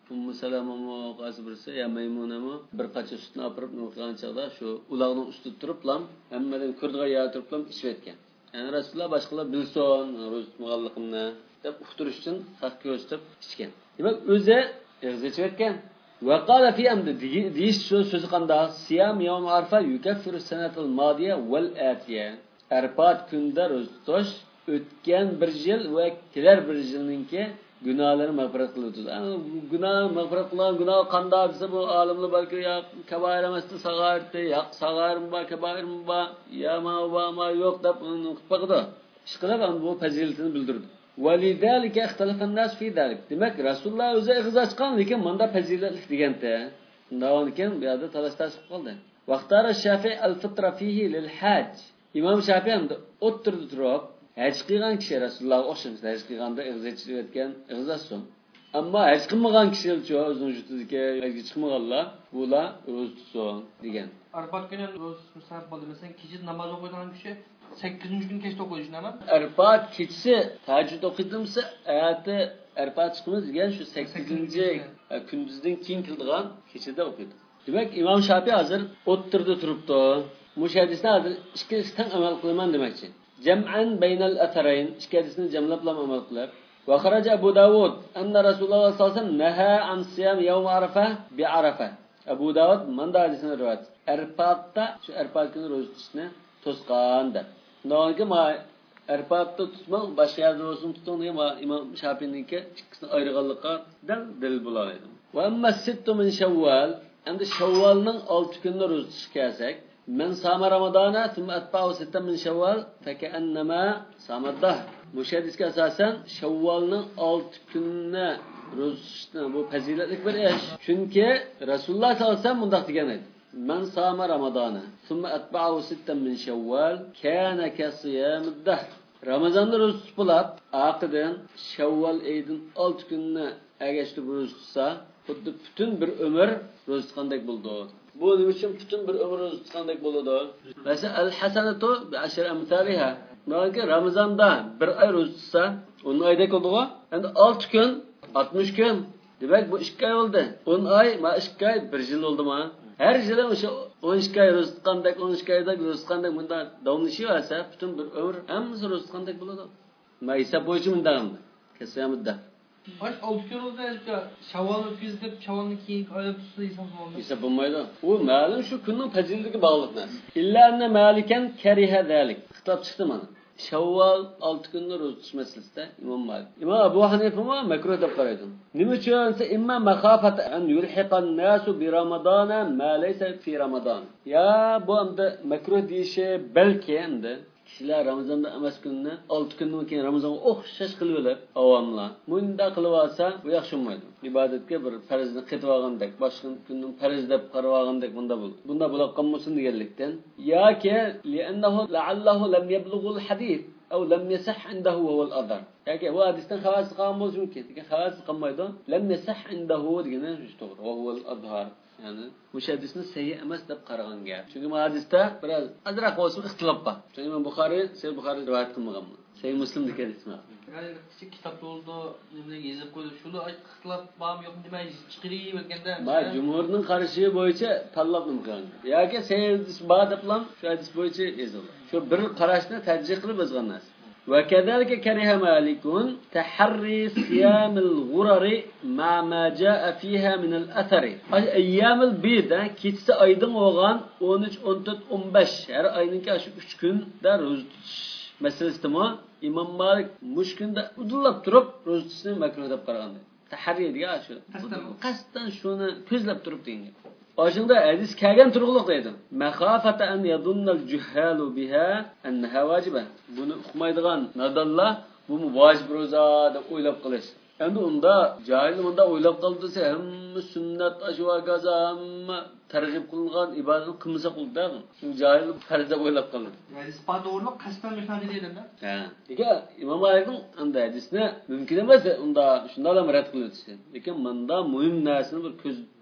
Ummu Salama'mı, qaysi birisi ya Maymuna'mı bir qacha sutni apirib nima qilgan chaqda shu uloqning ustida turiblam, hammadan ko'rdigan yer turiblam ichib etgan. Yani Rasululloh boshqalar bilsin, ro'za tutmaganligimni deb uqtirish uchun haq ko'rsatib ichgan. Demak, o'zi ichib etgan. Va qala fi amdi deyish so'zi qanday? Siyam yawm arfa yukaffiru sanatal madiya wal atiya. Arfat kunda ro'za tutish o'tgan bir yil va kelar bir yilninki günahlarni mag'firat qiladi. Günah mag'firat qilgan gunoh qanday desa bu olimlar balki ya kabair emasdi, sag'irdi, ya sag'irmi bor, kabairmi bor, ya ma yo'q deb uni qilib ishqilib bu fazilatini bildirdi. Validalika ixtalafa nas fi dalik. Demak, Rasululloh o'zi ig'iz ochgan, lekin bunda fazilatli deganda. Undan keyin bu yerda talash-tarish qilib qoldi. Vaqtara Shafi'i al-fitra fihi lil hajj. Imom Shafi'i ham o'ttirdi turib, haj qilgan kishi Rasulullohga o'xshamas, haj qilganda ig'iz ochayotgan ig'iz ochsin. Ammo haj qilmagan kishilar-chi o'zining vujudidagi hajga chiqmaganlar, bular ro'za tutsin degan. Arafat kuni ro'za musab bo'ldi. Masalan, kecha namoz o'qigan kishi 8-chi kun kechda o'qishi nima? Arafat kechasi tahajjud o'qidimsa, ayati Arafat chiqimiz degan shu 8-chi kunduzdan keyin qildigan kechada o'qidi. Demak, Imom Shafi'i hozir o'ttirdi turibdi. Bu hadisdan hozir ikkisidan amal qilaman demoqchi. Jam'an baynal atharayn, ikki hadisni jamlab amal qilib. Va kharaja Abu Dawud anna Rasululloh sallallohu alayhi vasallam naha an siyam yawm Arafa bi Arafa. Abu Dawud manda hadisini rivoyat. Arfatda shu Arfat kuni ro'za tutishni to'sqanda. Nonga ma Arfatda tutmoq boshqa yerda o'zim tuting degan Imom Shafi'ningki ikkisini ayirganlikdan dalil bo'ladi. Va amma sittu min Shawwal, endi Shawwalning 6 kunini ro'za tutish kelsak, men sama Ramadana thumma atba'u sittan min Shawwal fa ka'annama sama dahr. Bu hadisga asosan Shawwalning 6 kunini ro'za tutishni bu fazilatli bir ish. Chunki Rasululloh sallallohu alayhi vasallam bunday degan edi. من صام رمضان ثم أتبعه ستا من شوال كان كصيام الدهر. Ramazonda ro'za tutib, aqidin Shavval oyining 6 kunini agashtirib ro'za tutsa, xuddi butun bir umr ro'za tutgandek bo'ldi. Bu nima uchun butun bir umr ro'za tutgandek bo'ladi? Masalan, al-hasanatu bi ashri amsalha. Balki Ramazonda bir oy ro'za tutsa, 10 oydek bo'ldi-ku. Endi 6 kun, 60 kun. Demak, bu 2 oy bo'ldi. 10 oy, ma 2 oy 1 yil bo'ldimi? Her yıl o'sha 12 oy ro'za tutgandek, 12 oyda ro'za tutgandek bunda davomlashaversa, butun bir umr hammasi ro'za tutgandek bo'ladi. Maysa bo'yicha bundaqmi? Kesamidda. Baş 6 kun o'tsa, Shavval o'tkazib, Shavvalni keyin oyda tutsa hisoblanadi. Hisoblanmaydi. U ma'lum shu kunning fazilatiga bog'liq narsa. Illa anna malikan kariha zalik. Xitob chiqdi mana. Shavval 6 kunni ro'za tutish masalasida Imom Malik. Imom Abu Hanifa makruh deb qaraydi. Nima uchun? Imma makhafat an yulhiqa an-nasu bi Ramadana ma laysa fi Ramadan. Ya bu endi makruh deyishi balki endi kishilar Ramazonda emas kunni 6 kundan keyin Ramazonga o'xshash qilib avomlar. Bunda qilib olsa, bu yaxshi bo'lmaydi. Ibodatga bir farzni qetib olgandek, boshqa kunning farz deb qarab olgandek bunda bo'ldi. Bunda bo'lib qolmasin deganlikdan yoki li'annahu la'allahu lam yablughu al-hadith aw lam yasah indahu wa huwa al-adhar. Yoki bu hadisdan xabar qilgan bo'lishi mumkin. Lekin xabar qilmaydi. Lam yasah indahu degani shu to'g'ri. Va huwa al-adhar. Yani bu hadisni sahih emas deb qaragan gap. Chunki bu hadisda biroz azroq bo'lsin ixtilof bor. Chunki Imom Buxoriy rivoyat qilmagan. Sahih Muslimda kelsa. Yani kichik kitobda bo'ldi, nimaga yozib qo'ydi. Shuni ixtilof bormi yo'qmi demay chiqirib o'tganda. Ma jumhurning qarashi bo'yicha tanlab qilgan. Yoki sahih hadis bor deb ham shu hadis bo'yicha yozildi. Shu bir qarashni tarjih qilib yozgan narsa. وكذلك كره مالك تحري صيام الغرر مع ما جاء فيها من الأثر. أيام البيض كيتس أيضا وغان 13, 14, 15 her ayınınki şu 3 gün da ro'za tutish masalasida İmam Malik mush kunda udillab turib ro'za tutishni makruh deb qaragan. Tahriy degan shu. Qasddan shuni ko'zlab turib degan. Oşunda hadis kelgan turg'uliq deydi. Makhafata an yadunnal juhalu biha annaha vajiba. Buni uqmaydigan nadallar bu vojib ro'za deb o'ylab qilish. Endi unda jahil unda o'ylab qoldi desa, hamma sunnat ashva gaza hamma targ'ib qilingan ibodatni qilmasa qildi. Shu jahil farz deb o'ylab qoldi. Yani ispat o'rnib qasddan mehnat edildi. Ha. Ega Imom Malikning unda hadisni mumkin emas unda shunday ham rad qildi. Lekin menda muhim narsani bir ko'z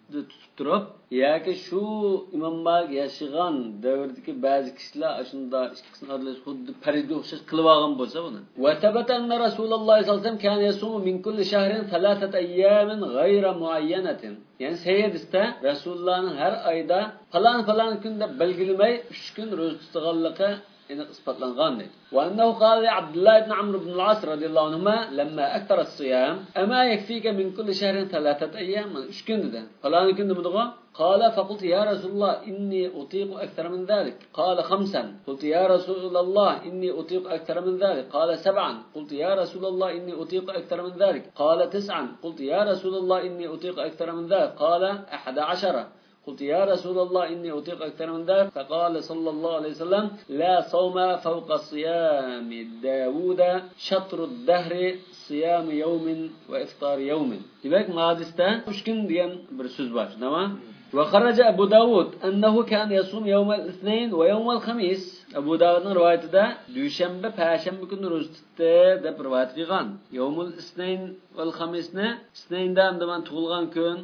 tutib turib, yoki shu Imom Malik yashagan davrdagi ba'zi kishilar shunda ikkisini aralash xuddi faridga o'xshash qilib olgan bo'lsa buni. Va tabata anna Rasululloh sollallohu alayhi vasallam kana yasumu min kulli shahrin 3 ayyamin ghayra muayyanatin. Yani sayyidista Rasulullohning har oyda falan kunda belgilamay 3 kun ro'za tutganligi isbotlangan edi. Va annahu qala Abdullah ibn Amr ibn al-As radhiyallohu anhuma lamma akthara as-siyam ama yakfika min kulli shahrin 3 ayyam 3 kun dedi. Falan kun demoqda قال فقلت يا رسول الله إني أطيق أكثر من ذلك قال 5 قلت يا رسول الله إني أطيق أكثر من ذلك قال 7 قلت يا رسول الله إني أطيق أكثر من ذلك قال 9 قلت يا رسول الله إني أطيق أكثر من ذلك قال 11 قلت يا رسول الله إني أطيق أكثر من ذلك فقال صلى الله عليه وسلم لا صوم فوق صيام داود شطر الدهر صيام يوم وإفطار يوم. demek hadiste 3 gün diyen bir söz var. Tamam? وخرج أبو داود أنه كان يصوم يوم الاثنين ويوم الخميس. Abu Davud'un rivayetinde Düşembe, Perşembe günü roza tuttu deb rivayet qilgan. Yawmul isnayn vel xamisni isnaynda men tug'ilgan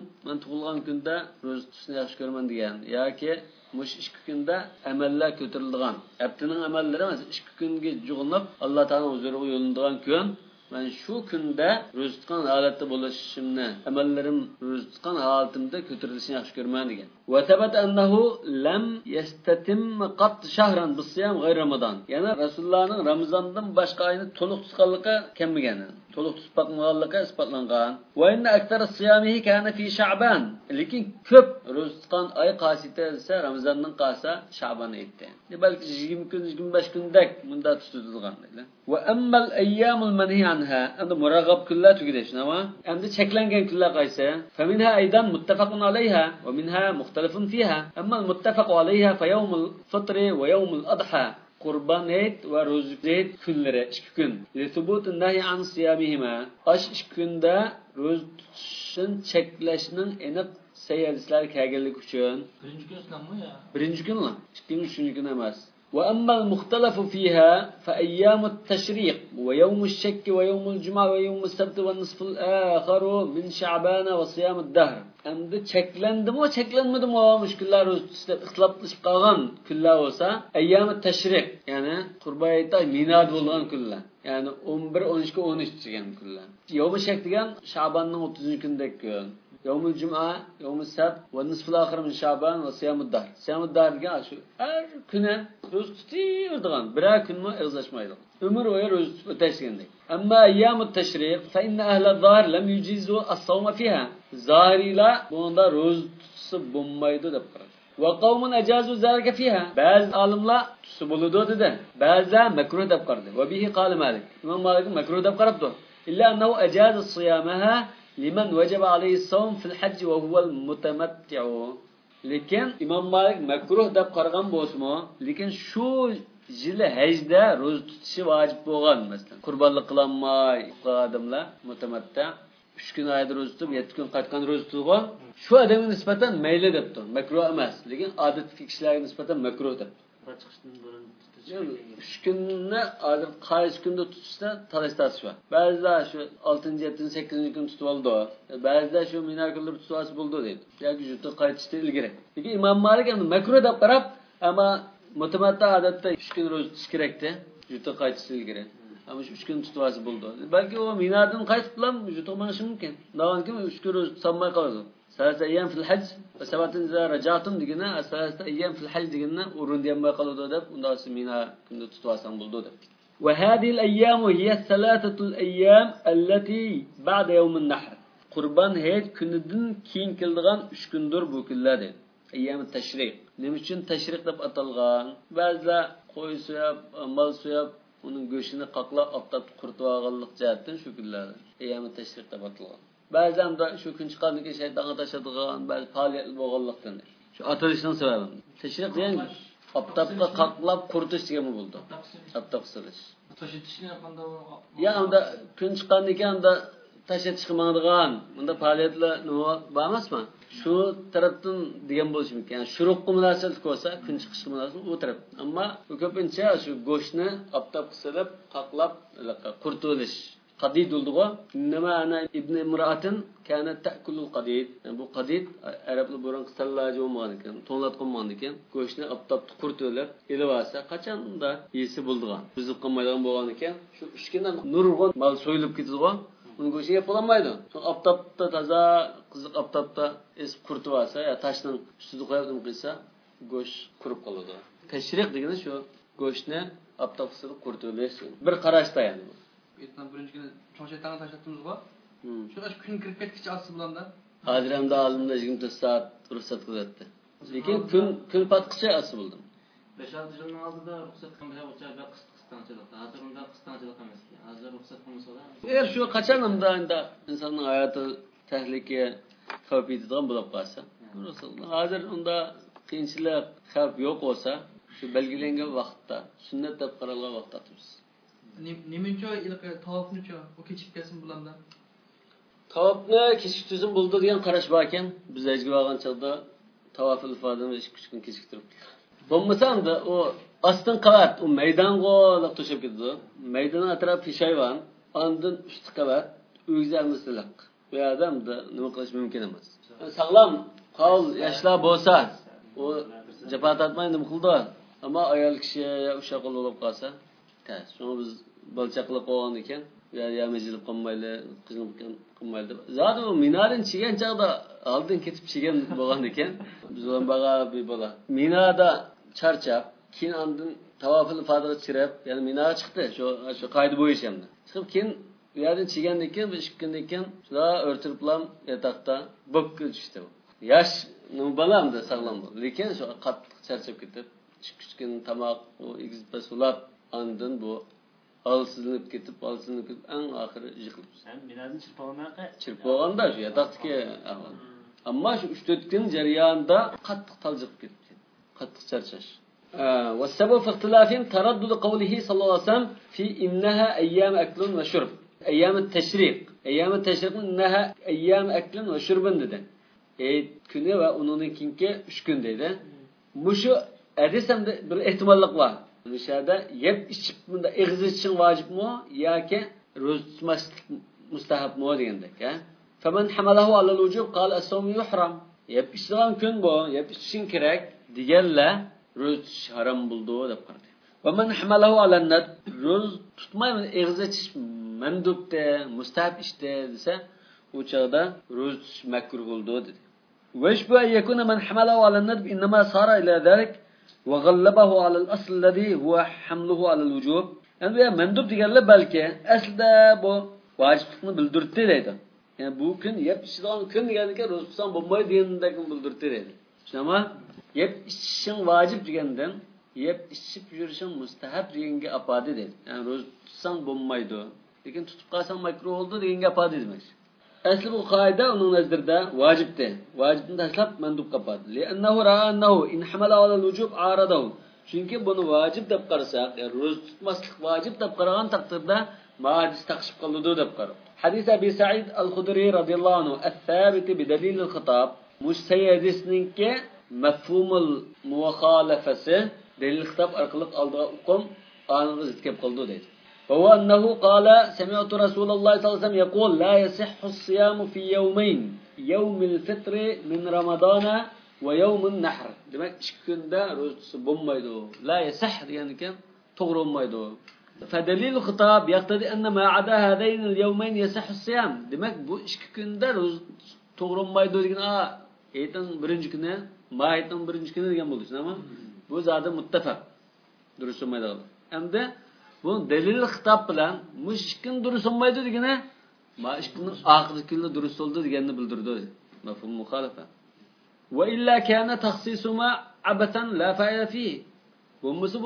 kunda roza tutishni yaxshi ko'raman degan. Yoki mush 2 kunda amallar ko'tarilgan. Haftaning amallari emas, 2 kunga jug'inib Alloh taolo huzuriga yo'linadigan kun. Ben şu günde roza tutgan holatda bo'lishimni, amallarim roza tutgan holatimda ko'tarilishini yaxshi ko'raman degan. Wa tabat annahu lam yastatim qat shahran bisiyam ghayr Ramazon. Yani Rasulullohning Ramazondan boshqa oyni to'liq tutganligi kelmagan. To'liq tutib bakmaganligi isbotlangan. Wa inna aktsara siyamihi kana fi Sha'ban. Lekin ko'p roza tutgan oy qasita esa Ramazonning qasa Sha'ban edi. Balki 20 kun, 25 kundek bunda tutilgan deydi. Wa ammal ayyamul manhi anha endi murag'ab kunlar tugidish nima endi cheklangan kunlar qaysi faminha aydan muttafaqun alayha va minha mukhtalifun fiha amma muttafaq alayha fa yawmul fitr va yawmul adha qurban hayit va ro'za hayit kunlari 2 kun li thubutun nahy an siyamihima 2 kunda ro'za tutishni cheklashning aniq sayyadsizlar kelganligi uchun birinchi kun islommi ya birinchi kun la ikkinchi uchinchi kun emas. وأما المختلف فيها فأيام التشريق ويوم الشك ويوم الجمعة ويوم السبت والنصف الآخر من شعبان وصيام الدهر. Endi cheklandimi o cheklanmadimi o mushkullar ixtiloflashib qolgan kunlar bo'lsa ayyamut tashriq ya'ni Qurban hayiti minad bo'lgan kunlar. Ya'ni 11, 12, 13 degan kunlar. Yawm shak degan Sha'banning 30-kundagi kun. Yawmul Cuma, Yawmul Sabt ve nisful ahir min Şaban ve Siyamud Dahr. Siyamud Dahr degan shu har kuni ro'za tutirdigan, birer kun mu egzashmaydi. Ömür boyu ro'za tutib o'tashgandek. Amma ayyamut tashriq fa inna ahla zahir lam yujizu as-sawm fiha. Zahiriylar bunda ro'za tutsa bo'lmaydi deb qaradi. Ve qavmun ajazu zalika fiha. Ba'zi olimlar tutsa bo'ladi dedi. Ba'zilar makruh deb qaradi. Ve bihi qala Malik. Imom Malik makruh deb qarabdi. Illa annahu ajaza siyamaha liman vacaba aleyhisselam fil hacc ve huvel mutemetti'u. Lekin Imom Malik makruh deb qaragan bo'lsa-mu, lekin shu yili hajda ro'za tutishi vojib bo'lgan masalan. Qurbonlik qilinmay odamlar mutemetti 3 kun oyda ro'za tutib, 7 kun qaytgan ro'za tutgan, shu odamga nisbatan mayli debdi. Makruh emas, lekin odatdagi kishilarga nisbatan makruh deb. Chiqishdan burun 3 kunni qaysi kunda tutishda talash var. Ba'zilar shu 6-7, 8-kun tutib oldi. Ba'zilar shu minar kunlar tutib olsa bo'ldi deydi. Yoki juda qaytishda ilgari. Lekin Imom Malik ham makruh deb qarab, ammo mutamatta odatda 3 kun ro'za tutish kerakda, juda qaytishda ilgari. Ama 3 kun tutib olsa bo'ldi. Balki o minardan qaytib bilan juda bo'lishi mumkin. Davomki 3 kun ro'za tutmay qoladi. 3 ayyam fil hajj va 7 za rajatum degina 3 ayyam fil hajj degina o'rin demay qoladi deb unda mina kunda tutib olsam bo'ldi deb. Va hadhihi al-ayyam hiya 3 ayyam allati ba'da yawm an-nahr. Qurban hayit kunidan keyin keladigan 3 kundir bu kunlar dedi. Ayyam at-tashriq. Nima uchun tashriq deb atalgan? Ba'zilar qo'y so'yab, mal so'yab, uning go'shini qaqlab, oqtab quritib olganlik jihatdan shu kunlar ayyam at-tashriq deb atalgan. Ba'zan da shu kun chiqqandan keyin shaytonga tashadigan ba'zi faoliyatlar bo'lganlikdan. Shu atalishning sababi. Tashriq degan oqtabga qaqlab quritish degan bo'ldi. Oqtab silish. Tashitishni qanday ya unda kun chiqqandan keyin unda tashlatish qilmaydigan, bunda faoliyatlar nima bor emasmi? Shu tarafdan degan bo'lishi mumkin. Yani shuruqqa munosabat bo'lsa, kun chiqishga munosabat u taraf. Ammo ko'pincha shu go'shtni oqtab silib, qaqlab, quritilish, qadid bo'ldi-ku. Nima ana ibn imra'atin kanat ta'kulul qadid. Yani bu qadid arablar burun qisallaji bo'lmagan ekan, to'nlat qilmagan ekan. Go'shtni aptapni qurtib elib olsa, qachonda yesi bo'ldigan. Buzib qolmaydigan bo'lgan ekan. Shu 3 kundan nurg'on mal so'yilib ketdi-ku. Uni go'shti yeb bo'lmaydi. So'ng aptapda toza, qiziq aptapda esib qurtib olsa, ya tashning ustida qo'yib qo'ysa, go'sht qurib qoladi. Tashriq degani shu go'shtni aptapsida qurtib olish. Bir qarashda yani. Etdan birinchi kuni cho'shatdan tashlatdimizga. Shu kun kirib ketkicha asli bilanda. Hozir ham da olimlar 24 soat ruxsat qilyapti. Lekin kun patqicha asli bo'ldi. 5-6 yilning oldida ruxsat qilmasa o'chada qisqanchilikda. Hozir unda qisqanchilik emas. Hozir ruxsat qilmasa-da. Eğer şu qachon hamda insonning hayoti tahlika xavf yetadigan bo'lib qolsa, hozir unda qiyinchilik xavf yo'q bo'lsa, shu belgilangan vaqtda sunnat deb qaralgan vaqtda turibsiz. Nimincha ilqi tavofnicha o kechib kelsin bulanda. Tavofni kechik tuzum bo'ldi degan qarash bor ekan. Biz ajga olgan chog'da tavofil ifodani 2 kun kechiktirib. Bo'lmasa hamda o astin qavat, o maydonga to'shab ketdi. Maydon atrofi peshayvon, ondan usti qavat, o'g'zamizliq. Bu odamda nima qilish mumkin emas. Sog'lom, qol yoshlar bo'lsa, o jafo tortmay nima qildi? Ammo ayol kishi yo o'sha qil bo'lib qolsa, shuni biz balchaqlab qo'ygan ekan, ya mejilib qolmayli, qizinib qolmaydi. Zodi u minadan chigan chaqda oldin ketib chigan bo'lgan ekan. Biz ham baga bir bola. Minada charchab, keyin ondan tavofil ifodani chirib, ya'ni minaga chiqdi. Shu qoida bo'yicha hamda. Chiqib keyin u yerdan chigandan keyin bir 2 kundan keyin shula o'rtiriblam yataqda bo'kka tushdi. Yosh nima balamda sog'lom bo'ldi. Lekin shu qattiq charchab ketib, 2 kun tomoq u egizib sulab ondan bu alsizlanib ketib, eng oxiri yiqilib. Sen minadan chirpog'anda shu yataqdagi ahvol. Ammo shu 3-4 kun jarayonida qattiq taljiq ketdi. Qattiq charchash. والسبب في اختلافهم تردد قوله صلى الله عليه وسلم في إنها أيام أكل وشرب. أيام التشريق إنها أيام أكل وشرب dedi. Günü ve onunkinki 3 gün dedi. Bu şu edisemde bir ihtimallik var. Müşahede yep içip bunda egzi için vacip mi ya ki roz tutmaslık mustahab mı degandek. فمن حمله على الوجوب قال الصوم يحرم. Yep içtiğin gün bu, yep için kerek digerle roz haram buldu deb qaradi. ومن حمله على الند roz tutmayman egzi iç mendupte mustahab işte dese o çağda roz makruh oldu dedi. ويشبه أن يكون من حمله على الندب إنما صار إلى ذلك وغلبه على الأصل الذي هو حمله على الوجوب. Yani mendub digerle belki aslında bu vaciplikni bildirdi deydi. Yani bu gün yep işidan gün degandan ro'za tutsan bo'lmaydi degandan bildirdi deydi. Ama yep işin vacip deganda yep ishib yurishing mustahab deganga apadi deydi. Yani ro'za tutsan bo'lmaydi. Lekin tutib qolsang makruh oldu deganga apadi demak. Asli bu qoida uning nazarida vojibdir. Vojibni tashlab mandub qiladi. Li'annahu ra'a annahu in hamala 'ala al-wujub 'aradahu. Chunki buni vojib deb qarasak, ro'za tutmaslik vojib deb qaragan taqdirda majis taqshib qiladi deb qarab. Hadis Abi Sa'id al-Khudri radhiyallohu anhu at-thabit bi dalil al-khitab mustayyidisninki mafhumul muxalafasi dalil khitab orqali oldiga uqum aniq yetkazib qoldi deydi. وهو أنه قال سمعت رسول الله صلى الله عليه وسلم يقول لا يصح الصيام في يومين يوم الفطر من رمضان ويوم النحر. Demek 2 günde ro'za bo'lmaydi. La yasih degani ekan, to'g'ri bo'lmaydi. فدليل الخطاب يقتضي أن ما عدا هذين اليومين يصح الصيام. Demek bu 2 günde ro'za to'g'ri bo'lmaydi degan aytning birinchi kuni, maytning birinchi kuni degan bo'ldi, ama bu zada muttafaq. Durust bo'lmaydi. Hamda bu delil xitob bilan mushkin durust olmaydi degani mashkinning oxirgi kunda durust oldi deganini bildirdi. Mafhum muxalafa. Va illa kana takhsisu ma abatan la fa'ila fi. Bu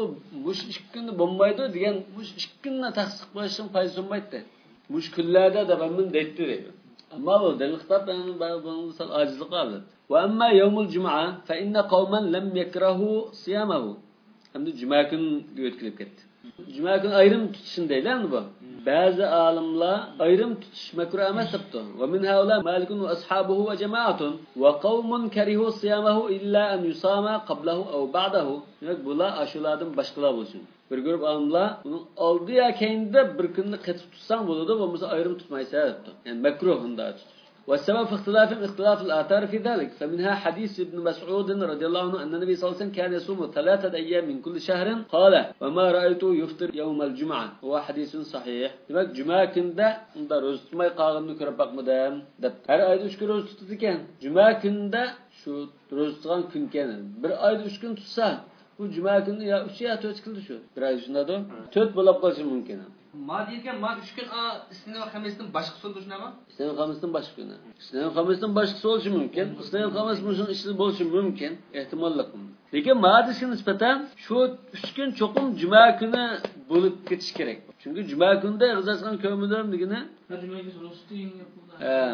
mushkin bo'lmaydi degan mushkinni takhsis qilishning foydasi bo'lmaydi. Mushkullarda da men deydi. Ammo bu delil xitob bilan bu misol ojizlik qiladi. Va amma yawmul jum'a fa inna qauman lam yakrahu siyamahu. Hamda juma kuni o'tkazib ketdi. Cuma günü ayrım tutuşun değil mi bu? Bazı alimlar ayrım tutuş makruh emas debdi. Ve min haula Malikun ve ashabuhu ve cemaatun ve kavmun karihu siyamahu illa en yusama qablahu ev ba'dahu. Demek bular aşulardan başkalar bolsun. Bir grup alimlar bunun aldı ya keyinde bir kunni qetib tutsan bo'ladi, bo'lmasa ayrım tutmaysa debdi. Yani makruh unda tutuş. والسبب في اختلاف الآثار في ذلك فمنها حديث ابن مسعود رضي الله عنه أن النبي صلى الله عليه وسلم كان يصوم 3 أيام من كل شهر قال وما رأيته يفطر يوم الجمعة هو حديث صحيح. Demek cuma günde onda roz tutmay qalğanını görüp bakmadım dep. Her ayda 3 gün roz tutdu ekan. Cuma günde şu roz tutgan gün ekan. Bir ayda 3 gün tutsa bu cuma günü ya 3 ya 4 kıldı şu. Bir ay şunda da 4 bo'lib qolishi mumkin. Ma deyken ma 3 gün istinə və xəmisdən başqa sol düşünəmə? İslam xamisdan başqa günü. İslam xamisdan başqası bo'lishi mumkin. İslam xamis mushun ishi bo'lishi mumkin. Ehtimollik. Lekin ma'disiga nisbatan shu 3 gün cho'qim juma kuni bo'lib ketish kerak. Chunki juma kunida g'azasgan ko'midim degini. Juma kuni ro'sti yapıldı.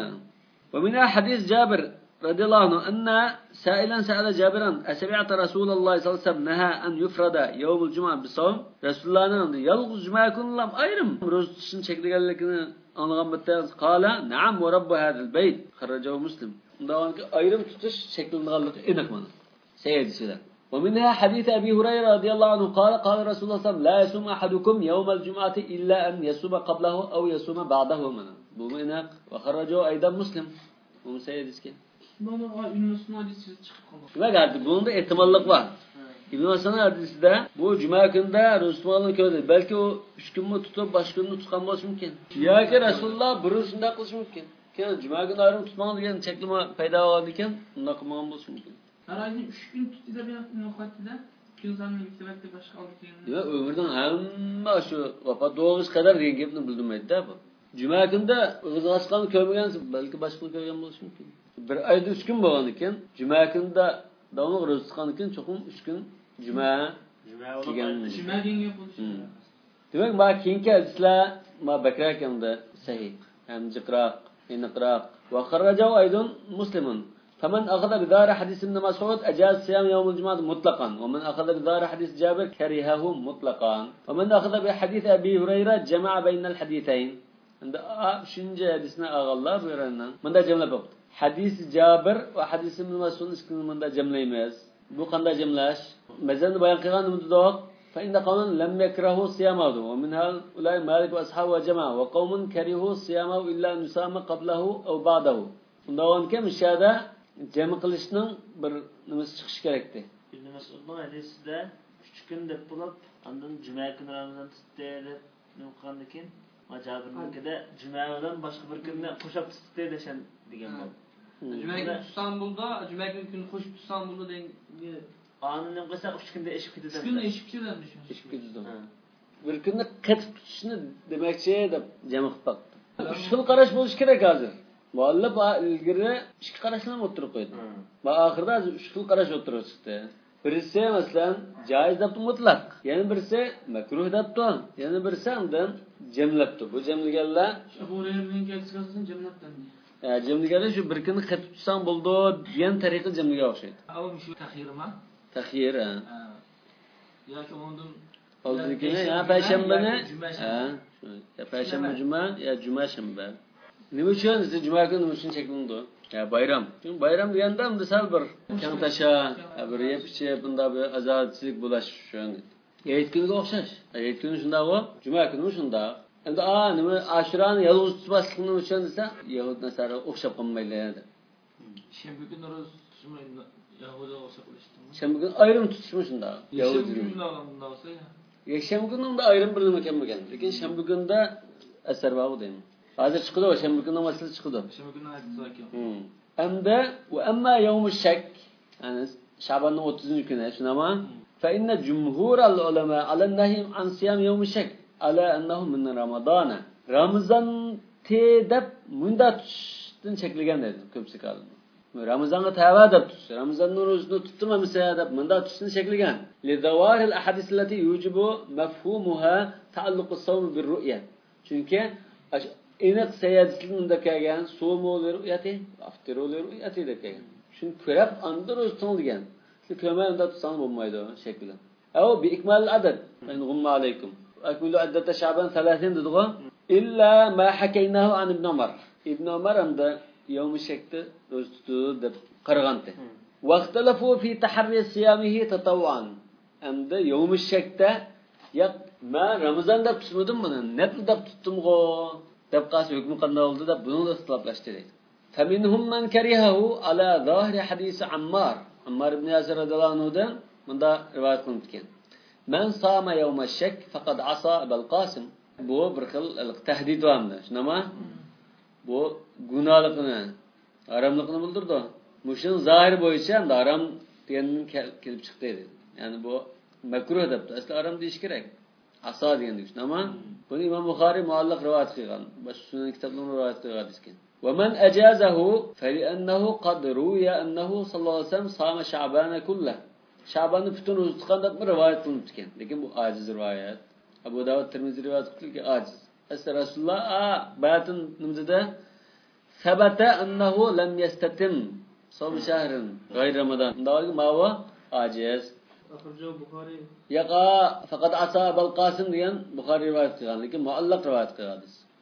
Ve min hadis Jabir radıyallahu anh anna sailen sa'ala Jabiran asmi'ta Rasulullah sallallahu aleyhi ve sellem naha an yufrada yawmul cuma bisawm. Resulullah'ın yalğız cuma kunlam ayrım roz tutuşun çekilganligini anlagan bitta qala na'am wa rabb hadal bayt kharrajahu Muslim. Undan ayrım tutuş çekilganligi aniq mana. Sayyidisilar. Ve minha hadis Abi Hurayra radıyallahu anh qala Rasulullah sallallahu aleyhi ve sellem la yasum ahadukum yawmal cum'ati illa an yasuma qablahu aw yasuma ba'dahu mana. Bu aniq ve kharrajahu aydan Muslim. Bu sayyidisi. Bana ünlüsün hadisi çıkıp kaldı. Demek artık bunun da ihtimallik var. İbn Hasan hadisi de bu cuma günde Resulullah'ın köydü. Belki o 3 gün mü tutup başka günü tutkan olması mümkün. Ya ki Resulullah burasında kılışı mümkün. Ki cuma günü ayrım tutmanın diyen çeklime payda olan diken bunda kılmanın olması mümkün. Her ayın 3 gün tuttu da bir noktada gün zanlı yüksebekte başka aldık yani. Demek ömürden hemen şu vefat doğuş kadar rengipini bildirmedi de bu. Cuma günde ızgaskanı köymügensin belki başka köygen olması mümkün. Bir ayda 3 gün bo'lgan ekan. Juma kunida davomli ro'za tutgan ekan, cho'qim 3 kun juma kelgan. Juma günü yapıldı. Demak, ma keyingi hadislar ma bakrakanda sahih. Ham jiqroq, aniqroq va kharrajahu aydan Muslimun. فمن أخذ بدار حديث ابن مسعود أجاز صيام يوم الجمعة مطلقا ومن أخذ بدار حديث جابر كرهه مطلقا ومن أخذ بحديث أبي هريرة جمع بين الحديثين. عند شنجة حديثنا أغلى بيرنا من ده جملة بقى hadis Jabir ve hadis ibn Mas'ud iskilmanda jamlaymiz. Bu qanday jamlash? Mazan bayon qilganimizda fa inda qawman lam yakrahu siyamahu wa minha ulay Malik va ashabu va jamaa wa qawmun karihu siyamahu illa nusama qablahu aw ba'dahu. Bundan kim shada jam qilishning bir nimasi chiqish kerakdi. Ibn Mas'udning hadisida 3 kun deb bo'lib, ondan juma kuni Ramazon tutdi deb nima Jabirninkida juma bilan boshqa bir kunni qo'shib tutdi deshan degan bo'ldi. Cuma günü İstanbul'da, Cuma günü koşup İstanbul'da den. Anının qilsa 3 kunda eşib ketadi. 3 kunda eşib ketadi. Eşib ketadi. Bir kunni qatib tutishni demakchi deb jam qilib baqdi. 3 xil qarash bo'lish kerak hozir. Muallif ilgari 2 qarashlarni o'tirib qo'ydi. Va oxirida 3 xil qarash o'tirib chiqdi. Birisi masalan joiz deb mutlaq, yana birisi makruh debdi, yana birisi undan jamlabdi. Bu jamlaganlar bu reyning kelsigasin jamlabdan. Jamligada shu bir kuni qatib tutsam bo'ldi degan tariqa jamliga o'xshaydi. Avval shu taxirmi? Taxir. Yoki undan oldikini ya payshanbani, ya payshanba juma, ya juma shanba. Nima uchun siz juma kuni nima uchun cheklandi? Ya bayram. Chunki bayram deganda misal bir kang tasha, bir yepichi bunda bir azodsizlik bo'lish uchun. Hayit kuniga o'xshash. Hayit kuni shunday-ku, juma kuni shunday. Endi nima Ashurani yolg'iz tutmaslikni uchun desa, Yahud nasara o'xshab qolmaydi dedi. Shanba kuni ro'za tutmaydi, Yahudiga o'xshab qolishdi. Shanba kuni ayrim tutishmi shunda? Yahud kunida bo'lsa. Yakshanba kuni unda ayrim bilinma ekan, lekin shanba kunida asar bor deymi. Hozir chiqdi, shanba kuni masala chiqdi. Shanba kuni hadis ekan. Hamda va amma yawmush shak, ya'ni Sha'banning 30-kuni, shunama fa inna jumhur al-ulama ala nahy an siyam yawmush shak ala annahu min Ramazon. Ramazon deb munda tutishdan cheklagan dedi ko'pchilik olimlar. Ramazonga tava deb tutish, Ramazonning ro'zasini tutmamasa deb munda tutishni cheklagan. Li dawahil ahadith allati yujibu mafhumuha ta'alluq as-sawm bir-ru'ya. Chunki aniq sayadislikda kelgan so'mu ru'yati, aftiru ru'yati deb kelgan. Shuni ko'rib anda ro'za tutilgan. Siz ko'manda tutsangiz bo'lmaydi shekillan. Aw bi ikmal adad. Men g'umma alaykum. Akmilu addata Sha'ban 30 dedi-ku. İlla ma hakaynahu an ibn Umar. İbn Umar hamda yevmi şekti ro'za tutdi deb qaragandi. Vaqtalafu fi tahri siyamihi tatawwan. Hamda yevmi shekda ya ma Ramazon deb tutmadim buni, nafl deb tutdim-go deb qasi hukm qanday oldi deb buni ixtiloflashdi deydi. Faminhum man karihahu ala zahiri hadisi Ammar. Ammar ibn Yasir radhiyallohu anhudan bunda rivoyat qilingan. Man sama yevma shek faqad asa Abul Qasim. Bu bir xil tahdid vamdi. Shunama? Bu gunohligini, haramligini bildirdi. Mushin zahir bo'yicha ham haram degandan kelib chiqdi dedi. Ya'ni bu makruh debdi. Asli haram deyish kerak. Asa degan deydi. Shunama? Buni Imom Buxoriy muallaq rivoyat qilgan. Boshqa sunan kitoblarida rivoyat qilgan ekan. ومن أجازه فلأنه قد روي أنه صلى الله عليه وسلم صام شعبان كله. Şaban'ı bütün uzatkandan bir rivayet kılınmışken. Lakin bu aciz rivayet. Abu Davud Tirmizi rivayet kılıyor ki aciz. Aslında Resulullah bayatın nimzide sebete ennehu lem yestetim savm şehrin gayr Ramazan. Davul ki mava aciz. Yaqa fakat asa Abul Qasim diyen Bukhari rivayet kılgan. Lakin muallak rivayet kılgan.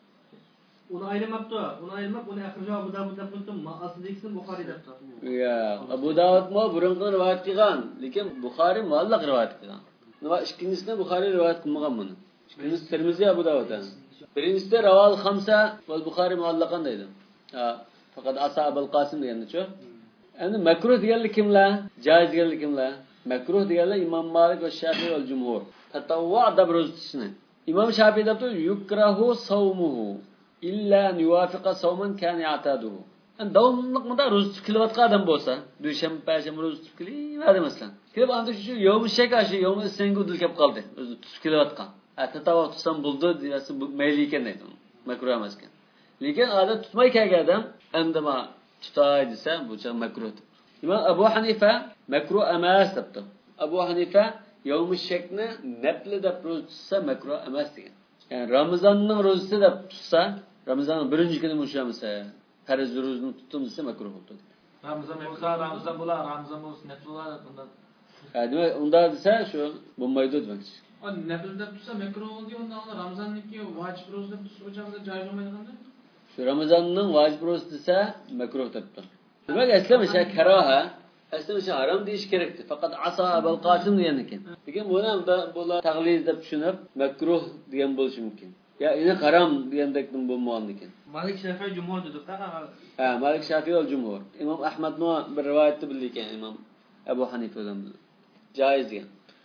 Onu ayırmaptı. Onu ayırmap. Onu akırca Abu Davud yapmıştım. Asıl ikisini Bukhari yaptı. Ya Abu Davud mu burunqı rivayet kılgan. Lakin Bukhari muallak rivayet kılgan. İkincisinde Bukhari rivayet kılmagan bunu. İkincisi Tirmizi Abu Davud'dan. Birincisi de Raval Khamsa ve Bukhari muallakan deydi. Fakat asa Abul Qasim deganda şu. Yani makruh deganlar kimlar? Jaiz deganlar kimlar? Makruh deganlar İmam Malik ve Şafii ve Cumhur. Tatavvu da rozutishni. İmam Şafii debdi yukrahu savmuhu illa an yuwafiqa savman kan ya'taduhu. Yani davomliq munda ro'za tutilayotgan odam bo'lsa, dushanba, payshanba ro'za tutilayveradi masalan. Kelib anda shu yevmi shaka shu yevmi senga udil kelib qoldi. O'zi tutilayotgan. Tatavvu tutsam bo'ldi desa mayli ekan deydi. Makruh emas ekan. Lekin odat tutmay kelgan odam endi tutay desa bu makruh. İmam Abu Hanifa makruh emas debdi. Abu Hanifa yevmi shakni nafli deb ro'za tutsa makruh emas degan. Yani Ramazanning ro'zasi deb tutsa, Ramazanning birinchi kuni mushamasa, farz ro'zani tutdim desa makruh bo'ldi. Ramazan bo'lar, Ramazan bo'lsa nafl bo'lar bundan. Demak, unda desa shu bo'lmaydi demoqchi. Nafl deb tutsa makruh bo'ldi, unda Ramazanniki vojib ro'za deb tutsa o'chaqda joiz bo'lmaydi qanday? Shu Ramazanning vojib ro'za desa makruh debdi. Demak, aslida o'sha karoha, aslida o'sha harom deyish kerakdi. Faqat asa Abul Qasim degan ekan. Lekin buni ham bular taqlid deb tushunib, makruh degan bo'lishi mumkin. Ya ini harom degandekdan bo'lmagan ekan. Malik Shafi'i Cumhur dedi-da. Malik Shafi'i va Cumhur. Imom Ahmadning bir rivoyatda bilgan Imom Abu Hanifadan joiz degan.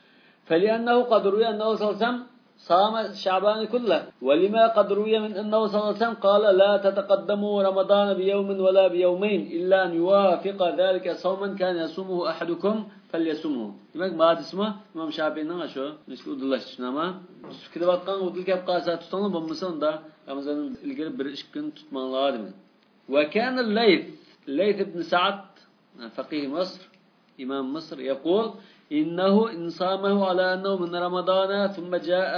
فلأنه قد روي أنه صلى الله عليه وسلم صام شعبان كله ولما قد روي من أنه صلى الله عليه وسلم قال لا تتقدموا رمضان بيوم ولا بيومين إلا أن يوافق ذلك صوما كان يصومه أحدكم فليصومه. Demek bazı ismi İmam Şafii'nin şu riski udullaştı ama fikri batkan udul kep qasa tutanlı bulmasa onda Ramazan'ın ilgili bir iş gün tutman lazım. Ve kana Layth ibn Sa'd faqih Mısır İmam Mısır يقول إنه إنصامه على أنه من رمضان ثم جاء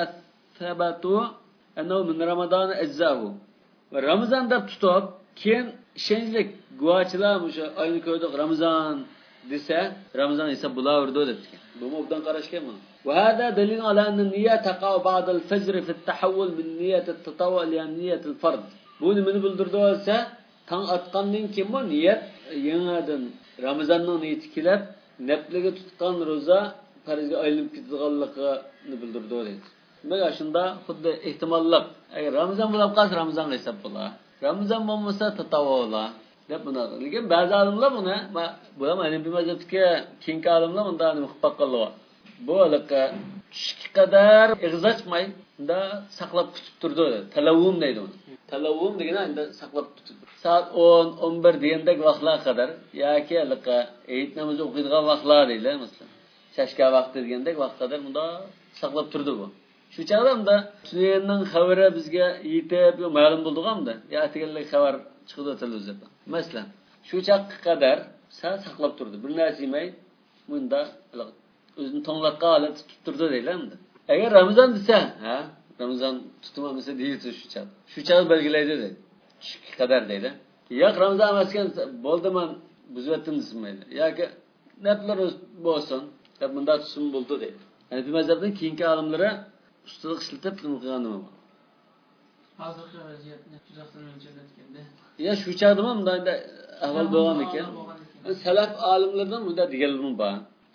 ثبت أنه من رمضان أجزاه. Ramazan da tutup kim şenlik guvaçılamış aynı köyde Ramazan dese Ramazan ise bulaverdi dedi. Bu mobdan qarashgan bu. وهذا دليل على أن النية تقع بعد الفجر في التحول من نية التطوع إلى نية الفرض. Bu nimani bildirdi olsa tang atqandan keyin bu niyat yangidan Ramazanning niyati kelib nafliga tutgan ro'za farzga aylanib ketganligini bildirdi deydi. Demak, shunda xuddi ehtimollik. Agar Ramazon bo'lib qolsa Ramazon hisob bo'lar. Ramazon bo'lmasa tatavvolar deb buni. Lekin ba'zi olimlar buni bu ham aynan bir mazhabga keyingi olimlar undan muxbat qiladi. Bu haliqa tushga qadar ig'zachmay unda saqlab kutib turdi. Talavvum deydi uni. Talavvum degani unda saqlab tutib. Soat 10-11 degandek vaqtlar qadar yoki haliqa Eid namozi o'qiydigan vaqtlar deydi, masalan. Shashka vaqti degandek vaqt qadar bunda saqlab turdi bu. Shu chog'da tunaganning xabari bizga yetib, ma'lum bo'ldi-hamda. Ya atilganlik xabar chiqdi televizorda. Masalan, shu chaqqa qadar saqlab turdi. Bir narsa yemay, bunda o'zini tonglaqqa olib tutib turdi deydi-hamda. Agar Ramazon desa, Ramazon tutmamasa deydi shu chaq. Shu chaq belgilaydi deydi. Tushga qadar deydi. Yo'q, Ramazon emaskan bo'ldi men buzvatdim desmaydi. Yoki naflar bo'lsin, deb bunda tushim bo'ldi deydi. Yani bir mazhabdan keyingi olimlari ustilik ishlatib qilgan nima bor. hozirgi vaziyatni juda mo'ljallatganda ya shu chaqdimi bunda ahvol bo'lgan ekan salaf olimlardan bunda deganlar bor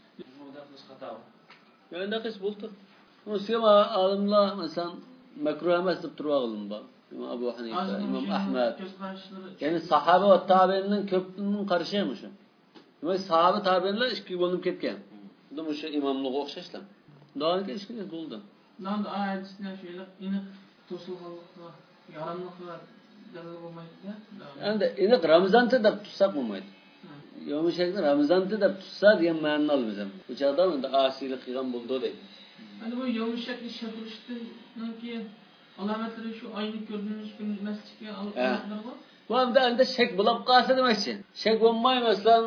endi qish bo'ldi musulmon olimlar masalan makruh emas deb turganlar bor imom Abu Hanifa imom Ahmad ya'ni sahaba va tabiinning ko'pining qarashimi shu demak sahaba tabiinlar ikki bo'linib ketgan bunda o'sha imomlarga o'xshashlar doimki ishkilik bo'ldi nanda aytishni shu aniq to'silganlikqa yaramliqqa dalil bo'lmaydi endi aniq ramazonda deb tutsak bo'lmaydi yomishakni ramazonda deb tutsa degan ma'noni olamiz ham bu chog'da endi asiylik qilgan bo'ldi deydi endi bu yomishakni shapirishdan keyin alomatlari shu oyni ko'rinish kun masjidga alomatlar bu hamda endi shak bo'lib qolsa demakchi shak bo'lmay masalan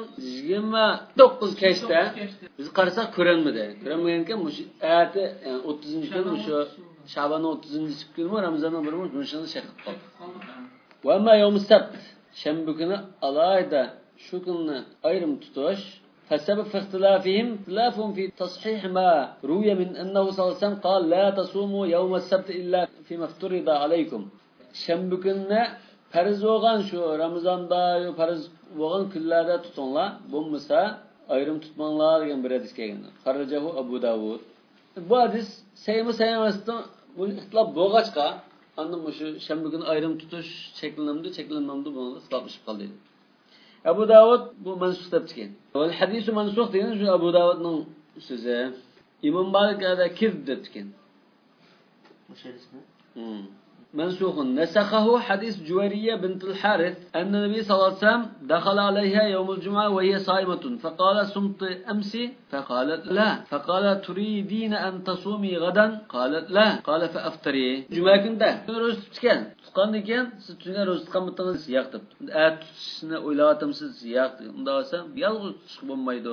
29 kechda biz qarasak ko'ranmidi ko'ranmagan ekan shu ati 30 kun shu Şaban'ın 30. günü mü Ramazan'ın bir mü şunu şak qildi va ma yawm sabt shanba kuni alayda shu kunni ayrim tutish فسبب في اختلافهم اختلاف في تصحيح ما روي من أنه صلى الله عليه وسلم قال لا تصوموا يوم السبت إلا فيما افترض عليكم شنبه كنا فرض olgan şu Ramazan'da فرض olgan kunlarda tutunlar bo'lmasa ayrim tutmanglar degan bir hadis kelgan Xarajahu Abu Davud bu hadis saymasdan bu ixtilof bo'lg'achqa andan shu shanba kuni ayrim tutish cheklanamdi buni isbotlashib qoldi Abu Davud bu mansukh deb chiqqan. Val hadisu mansukh degan shu Abu Davudning so'zi. Imom Malik ada kirb deb chiqqan. O'sha ismi? منسوخ نسخه حديث جويرية بنت الحارث أن النبي صلى الله عليه وسلم دخل عليها يوم الجمعة وهي صائمة فقال صمت أمس فقالت لا فقال تريدين أن تصومي غدا قالت لا قال فأفطري جمعة كنت روز تكن تقان كان ستنا روز تقان متنز يقتب أتسنا أولاتم سز يقتب ndavsa yalğız çıkıp olmaydı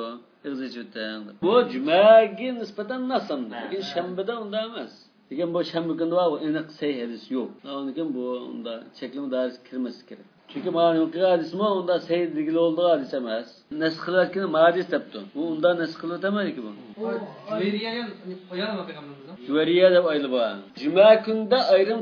bu cumaga nisbatan nasıl lekin shanbada unda emas degan bu shanba kuni va aniq sahih hadis yo'q lekin bu unda cheklama doirasiga kirmasi kerak chunki mana bu hadismi unda sahih degili oldi hadis emas nasx qilayotgan hadis debdi bu unda nasx qilavermaydi bu Juvariya deb aytib bor juma kunida ayrim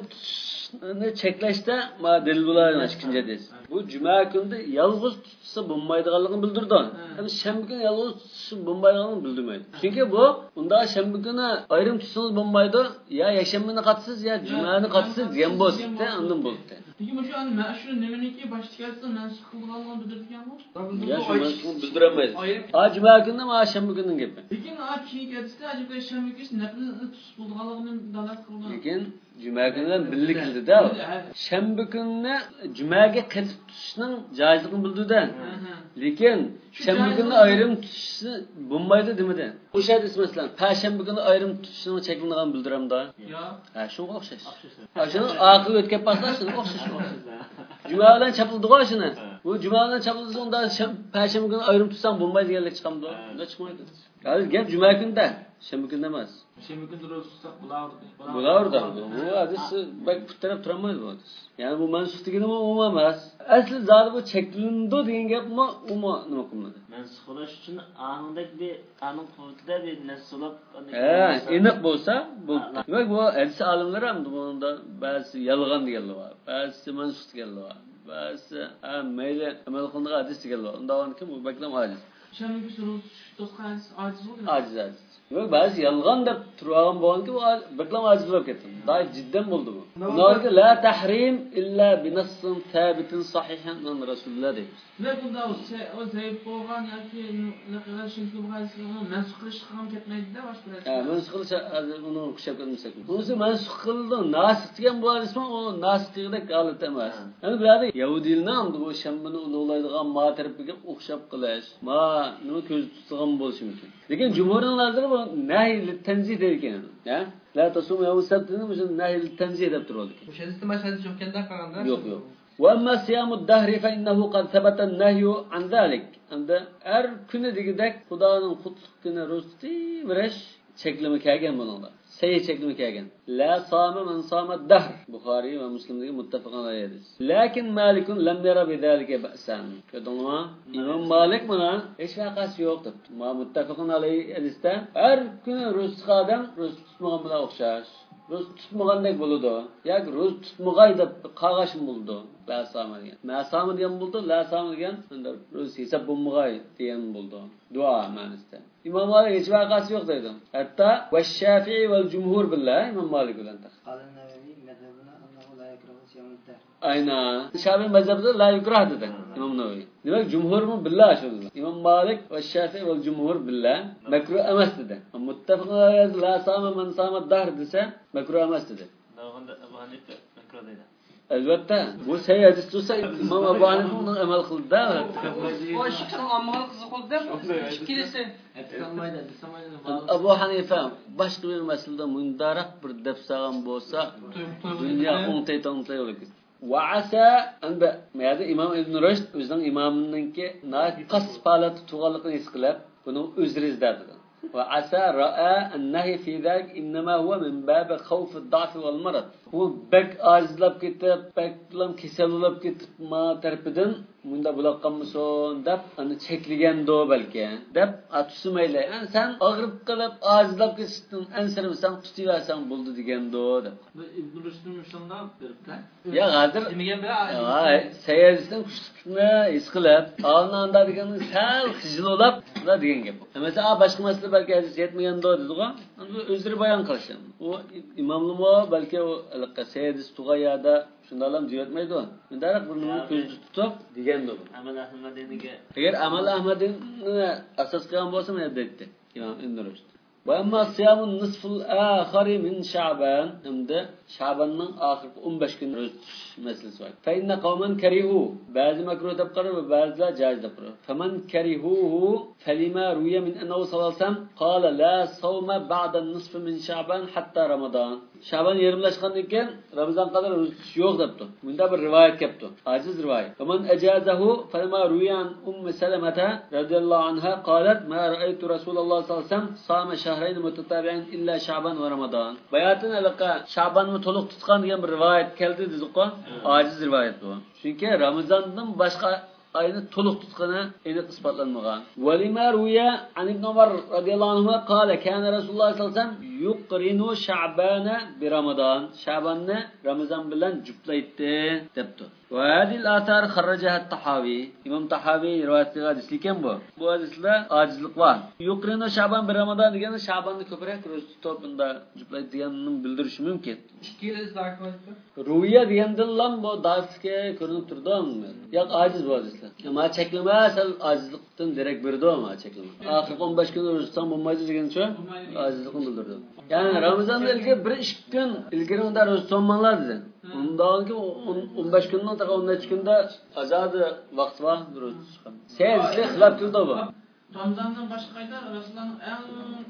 cheklashda ma dalil bo'ladi ikkinchi hadis bu juma kunida yolg'iz tutsa bo'lmaydiganligini bildirdi ham shanba kuni yolg'iz tutsa bo'lmaydiganligini bildirmaydi chunki bu unda shanba kuni ayrim tutsangiz bo'lmaydi ya yakshanbani qatsiz ya jumani qatsiz degan bo'lsa undan bo'ldi lekin shu shu nimaniki boshqa mansukh qilganligini bildirgan bu ya shu mansukh bildirolmaydi juma kunida ma shanba kunining gapi lekin keyingi hadisda ajabda shanba kuni nafl tutib bo'lganligini dalolat qilgan lekin juma kunidan birlikda shanba kunni jumaga qatib tutishning joizligini bildirdi lekin shanba kuni ayrim tutishni bo'lmaydi demadi o'sha hadis masalan payshanba kuni ayrim tutishni cheklanganini bildiramda yo'q ha shunga o'xshash shuni aql o'tkazib qolsa shunga o'xshash juma bilan chapildiku shuni bu juma bilan chapilsa unda payshanba kuni ayrim tutsam bo'lmaydi deganlik chiqamdi unda chiqmaydi hozir gap juma kunida shanba kunda emas shanba kuni ro'za tutsak bo'lardi bu hadis bak putarab turolmaydi bu hadis ya'ni bu mansukh degani umuman emas asli zodi bu cheklandi degan gapmi nima qilmadi mansukh bo'lish uchun anindek bir anin quvvatida bir nasulab aniq bo'lsa bo'ldi demak bu hadis olimlar ham bunda ba'zi yolg'on deganlar bor ba'zi mansukh deganlar bor ba'zi mayli amal qilgan hadis deganlar bor undan kim bu baklam hadis shanba kuni ro'za tutgan hadis ajiz yo'q ba'zi yolg'on deb turgan bo'lganki bu baklam ajiz bo'lib ketdi doim jiddan bo'ldi bu ularga la tahrim illa bi nassin sabitin sahihan an rasululloh deydi ne bunda o zaif bo'lgan yoki shunki bu hadisni mansukh qilish ham ketmaydi-da boshqa mansukh qilish uni o'xshab ketmasak bunisi mansukh qildi nasikh degan bu hadismi u nasihdek holat emas endi bularni yahudiylarni bu shanbani ulug'laydigan matarifiga o'xshab qilish nima ko'z tutgan bo'lishi mumkin lekin jumhurlardir bu nahy tanzih deydigan la tasum yawm sabtini o'sha nahy tanzih deb turadi o'sha hadisda mashhad yo'qkanda qolganda yo'q وأما صيام الدهر فإنه قد ثبت النهي عن ذلك عند her günü degidek Xudoning qutlug kuni ro'zti birish cheklimi kelgan buningda sahih cheklimi kelgan la sama man sama dahr Buxoriy va Muslimdagi muttafaqan hadis lekin Malikun lam yara bi zalika ba'san kodongma Imom Malik buna hech vaqasi yo'q debdi muttafaqan alayhi hadisda her kuni ro'z tutgan ro'z tutmagan bilan o'xshash ro'za tutmagandek bo'ladi. Yoki ro'za tutmagay deb qag'ashim bo'ldi. La sami degan. Ma sami degan bo'ldi, la sami degan ro'za hisob bo'lmagay degan bo'ldi. Duo ma'nosida. İmam Malik hiç vakası yok dedi. Hatta ve Şafii vel cumhur billah İmam Malik bilen tak. Aynen. Şafii mezhebinde la yukrah dedi İmam Nevevi. Demek cumhur mu billah şöyle. İmam Malik ve Şafii vel cumhur billah mekruh emas dedi. Muttefakın la sâme men sâme dahr dese mekruh emas dedi. Davanda Ebu Hanife mekruh dedi. Elbette. Bu şey hadis tutsa İmam Ebu Hanife bunu emel kıldı da. O şıksın ammalı kızı kıldı da. İkilisi. Ebu Hanife başka bir meselede mundarak bir dep sağlam bolsa dünya ontay olur. Ve asa anda meyada İmam İbn Rushd özünün imamınınki naqas falatı tuğalıqını isqilab bunu özür izledi. Ve asa ra'a ennehi fi zalik innema huwa min bab khawf ad-da'f wal marad. Bu bek ajizlab ketib, beklam kesellab ketib ma tarpidan bunda bulaqammison deb ani cheklagando balki deb atusumayla. Yani sen ag'rib qilib ajizlab ketishdan ansirmsan tutiversan bo'ldi degando deb. Bu İbn Rushd'un shunda beribdi. Ya hozir degan bir sayazdan kuchlikni his qilib, alnanda deganni sal xijilolab degan gap. Mesela boshqa masala balki hadis yetmagando dedi-ku. Bu o'zlari bayon qilishdi. U imomlimo balki o sayadis tug'ayada shundalam deyotmaydi. Bundaroq buni ko'zda tutib degandir. Amal Ahmadiniga. Agar Amal Ahmadini asos qilgan bo'lsa men aytdi. Imom Ibn Rushd. Ve amma siyamun nisful ahari min Şaban. Hem Şaban'ın ahir 15 gün roz meselesi var. Fe inne kavmen kerihu. Bazı mekruh tepkarı ve bazılar caiz tepkarı. Femen kerihuhu felima ruye min ennehu salalsam kâle la savme ba'den nisfi min Şaban hatta Ramazan. Şaban yarımlaşkandan iken Ramazan kadar roz yok depti. Bunda bir rivayet kepti. Aciz rivayet. Femen ecazahu felima ruye an Selемete radıyallahu anha kâlet ma ra'aytu Resulullah sallallahu aleyhi ve sellem sâme şahreyn mutatabi'in illa Şaban ve Ramazan. Bayatın alaka Şaban mı toluk tutkan diye bir rivayet geldi dedik-ku. Aciz rivayet bu. Çünkü Ramazan'dan başka ayını toluk tutkanı eniq ispatlanmagan. Ve lima ruya an İbn Ömer radıyallahu anhuma kâle kâne Resulullah sallallahu aleyhi ve sellem yuqrinu Şaban'a bi Ramazan. Şaban'ı Ramazan bilen cüplaydı depti. Ve hadil atar kharrajaha Tahavi. İmam Tahavi rivayet hadisi iken bu. Bu hadisle acizlik var. Yuqrinu Şaban bir Ramazan degeni Şaban'ı köprek roz tutup bunda cüplaydı deganini bildirishi mumkin. İkili zakvatı. Ruya degandan bu daifga ko'rinib turdi-mi? Yo'q, aciz bu hadislar. Ama cheklama asal acizlikdan derak berdi ama cheklama. Oxir 15 kun ro'zdan bo'lmaydi degancha acizlikni bildirdi. Yani Ramazonda ilgari 1-2 kun ilgari unda ro'z tutmanglar dedi. Undan ki 15 kundan ta 13 kunda azadi vaqt var ro'z tutgan. Sezli xilaf qildi bu. Ramazondan boshqa qayda Rasulullahning eng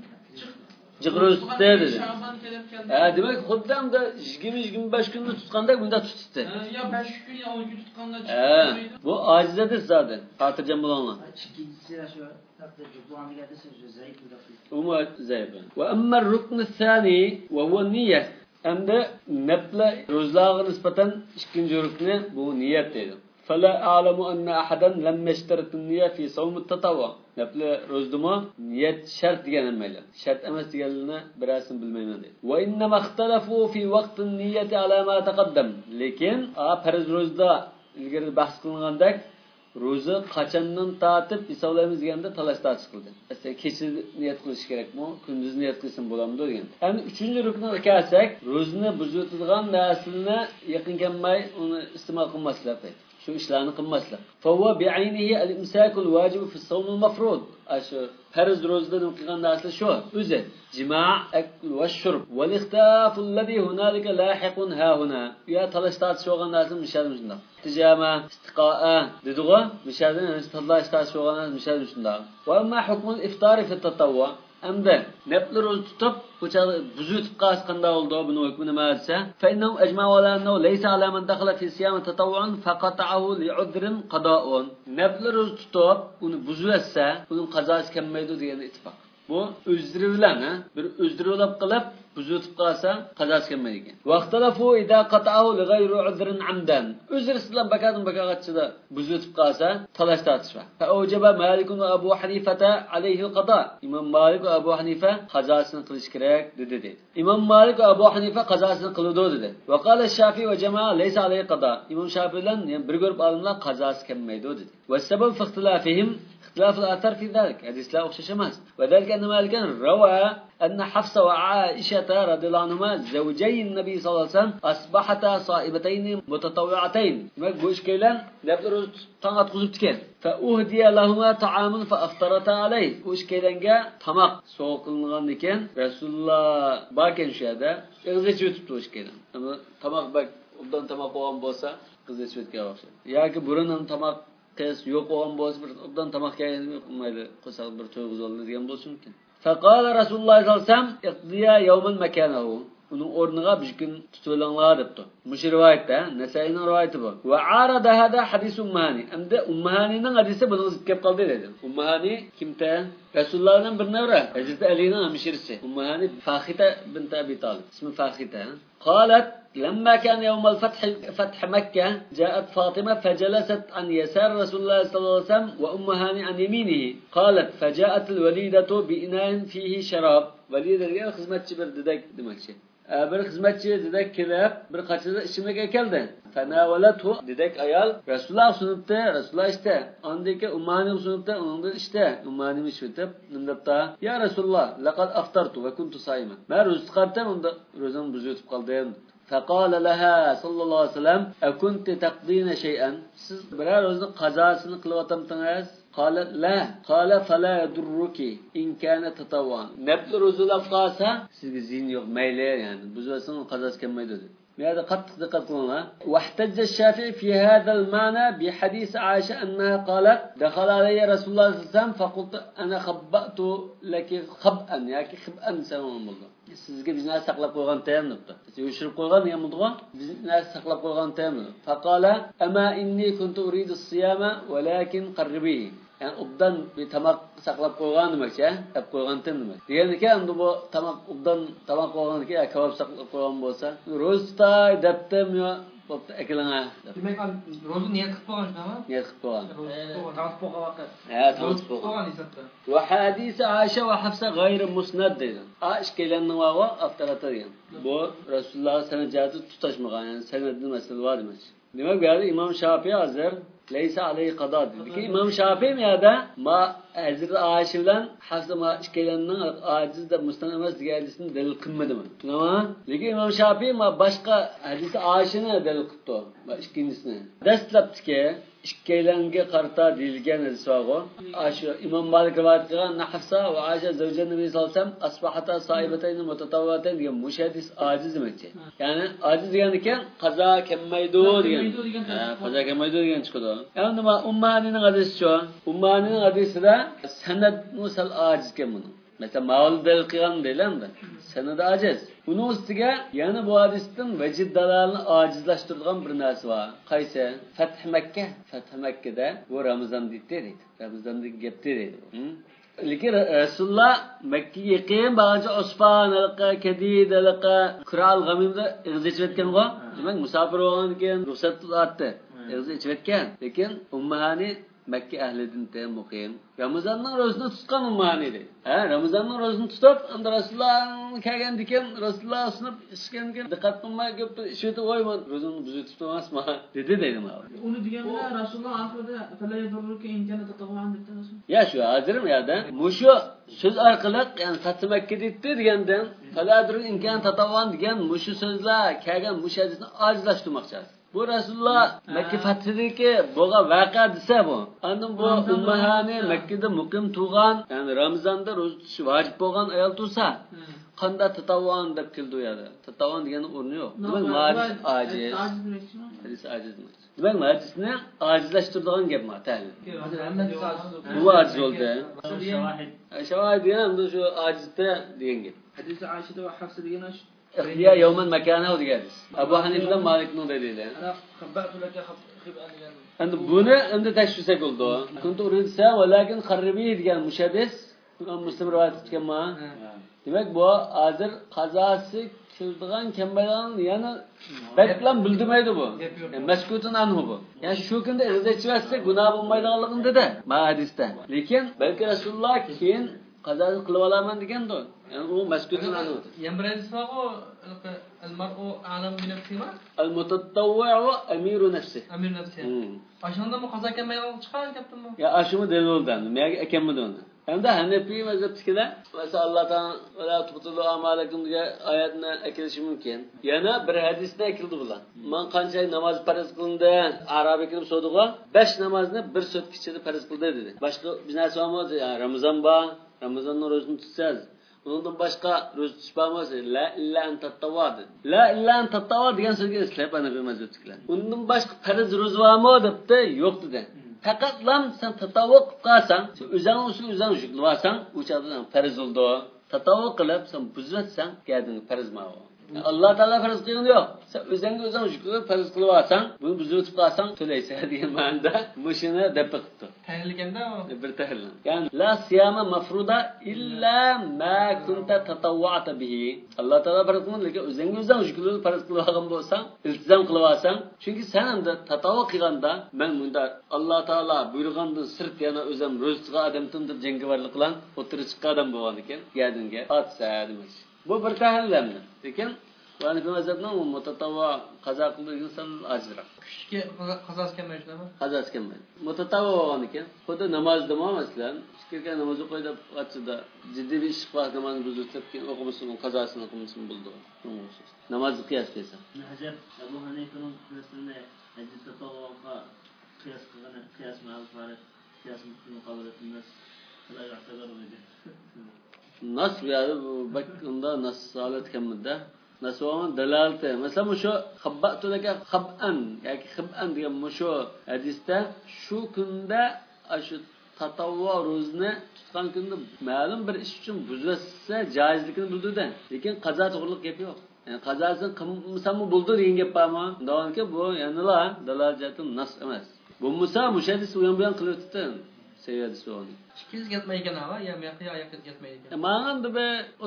Jiqroz dedi. Demek xuddi ham da 20-25 kunni tutganda bunda tutdi. Ya 5 kun ya 10 kun tutganda chiqmaydi. Bu acizedir zaten. Xotirjam bo'linglar. İkincisi şu hatta cüblanı gelirse zayıf bir lafı. Umma zayıf. Ve amma ar-rukn ath-thani ve huwa niyye. Endi nafla ro'zlarga nisbatan ikkinchi rukni bu niyat dedi. Fala a'lamu anna ahadan lam yashtarit an-niyya fi sawm at-tatawwu. Nafla ro'zdimi niyat shart degan emaydi. Shart emas deganini birasini bilmayman dedi. Ve innama ikhtalafu fi vaqt an-niyyati ala ma taqaddam. Lekin farz ro'zda ilgari bahs qilingandek ro'za qachondan tatib hisoblaymiz deganda talash-tartib qildi. Aslida kecha niyat qilish kerakmi, kunduz niyat qilsam bo'ladimi degan. Endi 3-ruknga kelsak, ro'zni buzutadigan narsalarni yaqin kelmay uni iste'mol qilmaslik deydi. Şu işlerini qilmaslik. Fa bi'aynihi al-imsakul wajib fi as-sawm al-mafrud. Aşı farz ro'zdan o'qigan narsa shu. O'zi jima' akl va shurb wal ikhtilaf alladhi hunalika lahiqun ha huna. Ya talash-tartib bo'lgan narsa mishadim shunda. Tijama, istiqo'a dedi-ku. Mishadin talash-tartib bo'lgan narsa mishadim shunda. Va amma hukmul iftar fi at-tatawwu. Hamda nafl ro'z tutib, ko'chada buzutib qasqanda oldi, buni hukmi nima desa? Fa innahu ajma'u ala annahu laysa ala man dakhala fi siyam tatawwu'an faqata'ahu li'udrin qada'un. Nafl ro'z tutib, uni buzatsa, uning qazosi kelmaydi degan ittifoq. Bu o'zri bilan, bir o'zri olib qilib, buzutib qolsa qazos kelmaydi ekan. Vaqtalafu idza qata'ahu li ghayri udrin amdan. Uzrsidan bakadin bakag'atchida buzutib qolsa talash tortishma. Fa awjaba Malik va Abu Hanifata alayhi al-qada. Imom Malik va Abu Hanifa qazosini qilish kerak dedi. Imom Malik va Abu Hanifa qazosini qiladi dedi. Va qala Shafi'i va jamoa laysa alayhi qada. Imom Shafi'i bilan bir guruh olimlar qazosi kelmaydi dedi. Va sabab fi ixtilafihim اختلاف الآثار في ذلك حديث لا أخشى شماس وذلك أن مالك روى أن حفصة وعائشة رضي الله عنهما زوجي النبي صلى الله عليه وسلم أصبحتا صائبتين متطوعتين ما بوش كيلان نبدأ تنقط خزبتكين فأهدي لهما طعام فأفطرتا عليه بوش كيلان جاء طمق سوق الغنكين رسول الله باكن شهادة إغزي جوتب توش كيلان أما طمق باك obdan tamaq olgan bo'lsa qizni svetga o'xshaydi yoki burundan tamaq qiz yo'q olgan bo'lsa bir obdan tamaq mayli qo'sa bir to'yg'iz oldi degan bo'lishi mumkin. Faqala Rasululloh sallallohu alayhi vasallam iqdiya yawman makanahu. Uning o'rniga bir kun tutulanglar debdi. Mush rivoyatda Nasaining rivoyati bu. Va arada hada hadis Ummahani. Endi Ummahanining hadisi buni zid kelib qoldi dedi. Ummahani kimda? Rasulullohning bir navra, Hazrat Alining hamshirasi. Ummahani Fakhita bint Abi Talib. Ismi Fakhita. قالت لما كان يوم فتح مكة جاءت فاطمة فجلست عن يسار رسول الله صلى الله عليه وسلم وأم هاني عن يمينه قالت فجاءت الوليدة بإناء فيه شراب وليدة اليوم خدمتشي برددك دمكشي bir xizmatchi dedak kelib bir qachida ishimga keldi. Fanawalathu dedak ayol Rasululloh sunibdi, Rasululloh ishda. Ondiki Ummani sunibdi, unda ishda. Ummani ishitib, nimdabta? Ya Rasululloh, laqad aftartu va kuntu sayman. Men ro'za tutqandim, unda ro'zam buzib qoldim. فقال لها صلى الله عليه وسلم أكنت تقضين شيئا siz birer o'zni qazosini qilyaptimiz قالت لا قال فلا يضرك إن كان تطوعا نبل رسول قاسا sizga ziyn yo'q mayli yani buzasini qazos kelmaydi dedi. هذا قد قلنا واحتج الشافعي في هذا المعنى بحديث عائشة أنها قالت دخل علي رسول الله صلى الله عليه وسلم فقلت أنا خبأت لك خبأا يعني خبأا سلام الله sizga bizni saqlab qo'ygan tayamlabdi. Yo'shirib qo'ygan yamudg'on bizni saqlab qo'ygan tayamli. Faqala ama inni kuntu uridu as-siyama walakin qarribi. Yani obdan bir tamaq saqlab qo'ygan demakchi, deb qo'ygan nima? Deganiki endi bu tamaq obdan tamaq qo'yganki, kavob saqlab qo'ygan bo'lsa, ro'zta debdim yo bo'pti akilanga. Demak, ro'za niyat qilib qo'ygan shunami? Niyat qilib qo'ygan. Tamaq qo'ygan vaqt. Tamaq qo'ygan hisobda. Va hadis Aisha va Hafsa g'ayri musnad deydi. Aisha kelanning vaqo aftarata degan. Bu Rasululloh sanadi tutashmagan, yani sanadni masala bor demak. Demak, bu yerda Imom Shafi'i hozir laysa alayhi qado dedi. Imom Shafi'i mi yerda ma Hazrat Aisha bilan Hafsa ma ishkelanning ojiz deb musnad emas degan hadisni dalil qilmadimi? Tushunami? Lekin Imom Shafi'i ma boshqa hadis Aishani dalil qildi. Va ikkinchisini. Dastlabdiki ikkalanga qarta deyilgan hadis bor. Ashu Imom Malik rivoyat qilgan Hafsa va Aisha zawjan Nabiy sallallohu alayhi vasallam asbahata saibatayn mutatawwatayn degan mushadis ojiz demakchi. Ya'ni ojiz degan ekan qazo kelmaydi degan. Qazo kelmaydi degan chiqadi. Endi Ummanining hadisi shu. Ummanining hadisida sanad musal ojiz kelmadi. Mesela ma'ul dalil qilgan deyiladi. Sanad ojiz. Uning ustiga yana bu hadisdan vajid dalalni ojizlashtiradigan bir narsa bor. Qaysi? Fath Makka. Fath Makkada bu Ramazon deydi. Ramazondagi gap deydi. Lekin Rasululloh Makkaga yaqin bag'aja Osfonalqa, Kadidalqa, Qur'al g'amimda ig'zichayotgan-ku. Demak, musofir bo'lgan keyin ruxsat tutdi. Ig'zichayotgan. Lekin Ummahani Makka ahlidan muqim. Ramazonning ro'zasini tutgan Ummahani deydi. Ramazonning ro'zasini tutib, unda Rasululloh kelgandikan, Rasululloh sunib ishgangan diqqat qilmay ko'p ishitib qo'yman. Ro'zamni buzib emasmi? dedi mana. Uni deganlar Rasululloh oxirida falayadurruka inkana tatawwan debdi. Ya shu hozirmi yerda? Mushu so'z orqali, ya'ni Fatmakka deydi degandan falayadurruka inkana tatawwan degan mushu so'zlar kelgan mushadisni ojizlashtirmoqchi. Bu Rasululloh Makka fathidagi bo'lgan voqea desa bu. Andan bu Ummahani Makkada muqim turgan, ya'ni Ramazonda ro'za tutish vojib bo'lgan ayol tursa, qanday tatavvon deb keldi u yerda. Tatavvon degan o'rni yo'q. Demak, majis ojiz. Hadis ojiz. Demak, majisni ojizlashtiradigan gap ma, tahlil. Bu ojiz bo'ldi. Shavohid degan shu ojizda degan gap. Hadis Aisha va Hafsa degan shu İhtiya yevmen mekanahu degan. Abu Hanifa'dan Malikning dedilar. Ana xabbatu laka xib'an degan. Endi buni endi tashvisa qildi. Kuntu uridsa va lakin qarribi degan mushadis Muslim rivoyat etganmi? Demek bu hazır kazası kıldıgan kembelan yani beklen bildirmeydi bu. Yani meskutun anhu bu. Yani şu günde izleyicilerse günah bulmaydığı dedi. Ma hadiste. Lekin belki Resulullah keyin kazası kılıp alaman degen de. Yani o meskutun anhu. Yani bir hadis var o el-mar'u a'lam bi nefsihi mi? El-mutatavvi'u emiru nefsi. Emir nefsi. Aşında mı kaza kembelan çıkan yaptın mı? Ya aşımı delil oldu. Meğer ekemmedi onu. Hem de Hanefi mezheptekiler mesela Allah'tan "Vela tubtilu amalekum" diye ayetine ekilişi mümkün. Yana bir hadiste ekildi bular. Man qancha namoz farz qilindi, Arabiy kelib so'diga 5 namozni bir so'tki ichida farz qildi dedi. Boshqa biz narsa bo'lmadi. Ramazon bor, Ramazonning ro'zasini tutsangiz, undan boshqa ro'za tutish bo'lmasa, la illa anta tawwad. La illa anta tawwad degan so'zga eslab Hanefi mezheptekilar. Undan boshqa farz ro'za bormi debdi, yo'q dedi. Fakat lam sen tatavvuk qilsan, o'zing qilib olsang, o'chadan farz bo'ldi. Tatavvuk qilib sen buzatsan, gading farz ma'vo. Allah Taala farz qilgan yo'q. Sen o'zing qilib farz qilib olsang, buni buzatib qolsang, to'laysan degan ma'noda mushuni deb qildi. Tahrilganda bir tahlil. Yani la siyama mafruda illa ma kunta tatawwa'ta bihi. Allah Taala farz qilgan, lekin o'zing qilib farz qilib olgan bo'lsang, iltizom qilib olsang, chunki sen endi tatavvuk qilganda men bunda Allah Taala buyurgandan sirt yana o'zim ro'zga odamdim deb jangovarlik bilan o'tirib chiqqan odam bo'lgan ekan, gadinga atsa demak. Bu bir tahlilmi? Lekin yani bir mezhebning mutatavva qazo qilgan inson ajra. Kuchga qazos kelmaydimi? Qazos kelmaydi. Mutatavva bo'lgan ekan. Xuddi namozni masalan, kirgan namozni qo'yib qatida jiddiy bir ish qilib namozni buzib keyin o'qimsin, qazosini qilsin bo'ldi. Namozni qiyos qilsa. Hajab Abu Hanifaning fikrida hadis tatavvuga qiyos qilgan qiyos ma'al farid qiyos muqabala etilmas. Ular ya'tabar edi. Nas yani bakında nas salat kemde nasıvan delalete mesela şu habbatu'daki hab'an yani hab'an diye şu hadiste şu günde şu tatavvu ro'zini tutgan kunda ma'lum bir ish uchun buzilsa joizligini bildirdi. Lekin qazo to'g'riliq gap yo'q. Yani qazosini qilmasam bo'ldi degan gap bormi? Davomki bu yanila dalolatun nas emas. Bu musa mushadis u ham bilan qilib o'tdi. Seviyadi so'ni. Chikiz yetmaygan ama ya yetmaygan. Ma'nada be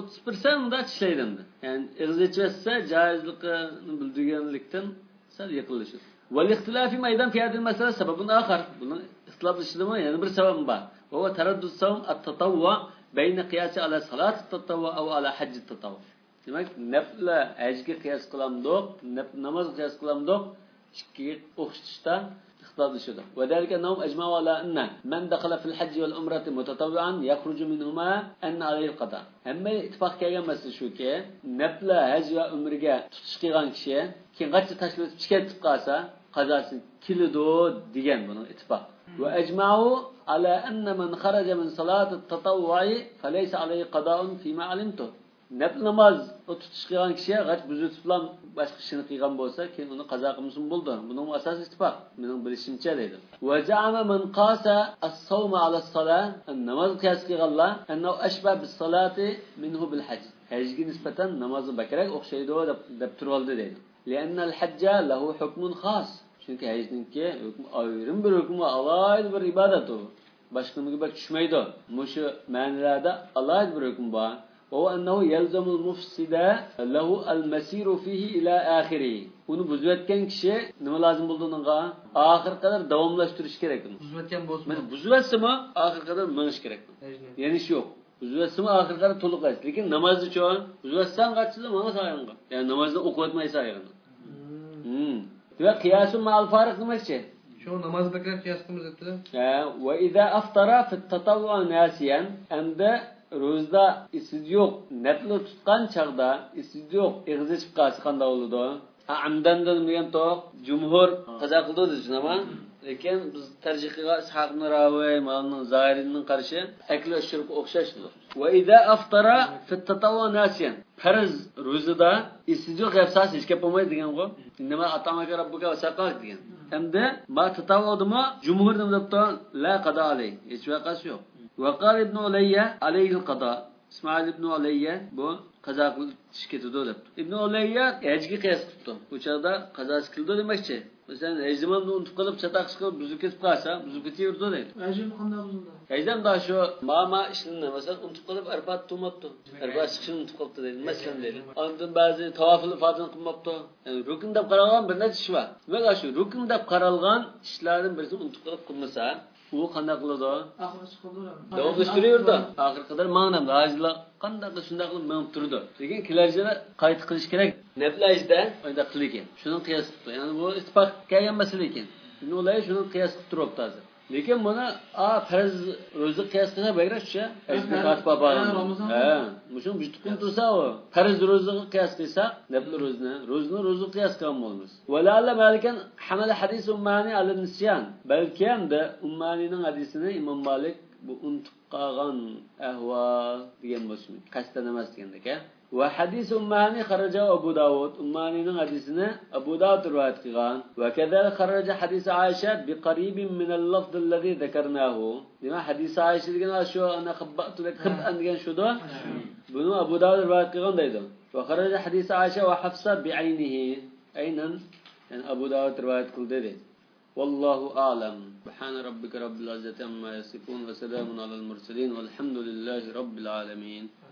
30% da ishlaydi. Yani ig'zichvassa joizligini bildirganlikdan sal yaqinlashadi. Val ixtilafi maydan fi hadhihi masala sababun akhar. Bunun ixtiloflashidimi yana bir sabab bor. Va taraddud sawm at-tatawwu bayna qiyasi ala salat at-tatawwu aw ala hajj at-tatawwu. Demak, nafla hajga qiyas qilamdiq, namoz qiyas qilamdiq, ikki o'xshatishda اختلاف وذلك أنهم أجمعوا على أن من دخل في الحج والعمرة متطوعا يخرج منهما أن عليه القضاء. هم اتفاق كيان مسألة شو كي نفلا حج وعمرة تشقيقان كشي كي غاتش تشلت تشكيت قاسا قضاء كيلدو ديجان بنو اتفاق. وأجمعوا على أن من خرج من صلاة التطوع فليس عليه قضاء فيما علمته. Nafl namoz o'titish qilgan kishi g'ach buzutib bilan boshqa ishini qilgan bo'lsa, keyin uni qazo qilmasin bo'ldi. Buning asosi ittifoq. Mening bilishimcha deydi. Wa ja'ama man qasa as-sawma 'ala as-salat, namoz qiyas qilganlar, annahu ashba bis-salati minhu bil-hajj. Hajga nisbatan namozni bakrak o'xshaydi deb turoldi deydi. Li'anna al-hajja lahu hukmun khas. Chunki hajninki ayrim bir hukmi, alohida bir ibodat u. Boshqa nimaga tushmaydi. Mushu ma'nolarda alohida bir hukm bor. وهو أنه يلزم المفسد له المسير فيه إلى آخره. Bunu buzvetken kişi ne lazım bulduğundan ahir kadar devamlaştırış gerek. Buzvetken bozma. Buzvetse mi ahir kadar mınış gerek. Yani iş yok. Buzvetse mi ahir kadar toluk kaç. Lekin namazı çoğun buzvetsen kaçsın ama sayın. Yani namazda okutmayı sayın. Ve kıyasın ma'al farik demek ki. Şu namaz bekler kıyasımız etti. Ve izâ aftara fit tatavvu'a nasiyen emde ro'zda isiz yo'q, nafli tutgan chaqda isiz yo'q, ig'zi chiqqasi qanday bo'ladi? Amdandan degan to'q jumhur qazo qildi deysizmi? Lekin biz tarjihiga Ishaq ibn Raviy, Ma'mun Zohiriyning qarashi akli shirk o'xshashdir. Va idza aftara fi tatawwu nasiyan. Farz ro'zada isiz yo'q gapsas hech gap bo'lmaydi degan-ku. Nima atamaka robbuka va saqaq degan. Hamda ma tatawwudimi jumhur debdi, la qada alay. Hech vaqasi yo'q. وقال ابن علي عليه القضاء. İsmail ibn Aliyye bu qazo qilish ketadi deb. Ibn Ulayya hajga qiyos qildi. Bu chaqda qazosi qildi demakchi. Masalan, ejmanni unutib qilib, chataq qilib buzib ketib qolsa, buzib ketaverdi deydi. Ajim qanday buzildi? Ejam da shu mama ishini masalan unutib qilib arbat tumabdi. Arbat chiqishini unutib qolibdi deydi. Masalan deydi. Ondan ba'zi tavafil ifodani qilmabdi. Yani rukn deb qaralgan bir necha ish bor. Demak, shu rukn deb qaralgan ishlarning birini unutib qilib qilmasa, u qanday qiladi? Davom ettiraverdi. Oxir qadar ma'nam hojlar qanday qilib shunday qilib ma'num turdi. Lekin kelarjada qayta qilish kerak. Neblajda oyda qilgan. Shuni qiyos qildi. Ya'ni bu ittifoq kelgan masala ekan. Shuni ular shuni qiyos qilib turibdi hozir. Lekin buni farz ro'za qiyos qilsa bayracha, ajda katib babadan. Mushun bitkun tursa u farz ro'zaga qiyos qilsa, nafl ro'zni qiyos qilgan bo'lamiz. Valalla malikan hamal hadis ummani al-nisyan. Balki hamda ummanining hadisini Imom Malik bu unutib qolgan ahvol degan bo'lsin. Qasdan emas deganda-ka. Ve hadis ummani kharaja Abu Davud. Ummanining hadisini Abu Davud rivoyat qilgan. Ve kadal kharaja hadis Aisha bi qaribin min al-lafz alladhi zakarnahu. Nima hadis Aisha degan shu ana khabbatu lak khab'an degan shuda. Buni Abu Davud rivoyat qilgan deydi. Ve kharaja hadis Aisha ve Hafsa bi aynihi. Aynan yani Abu Davud rivoyat qildi deydi. Wallahu a'lam. Subhana rabbika rabbil izzati amma yasifun ve selamun alal mursalin velhamdülillahi rabbil alamin.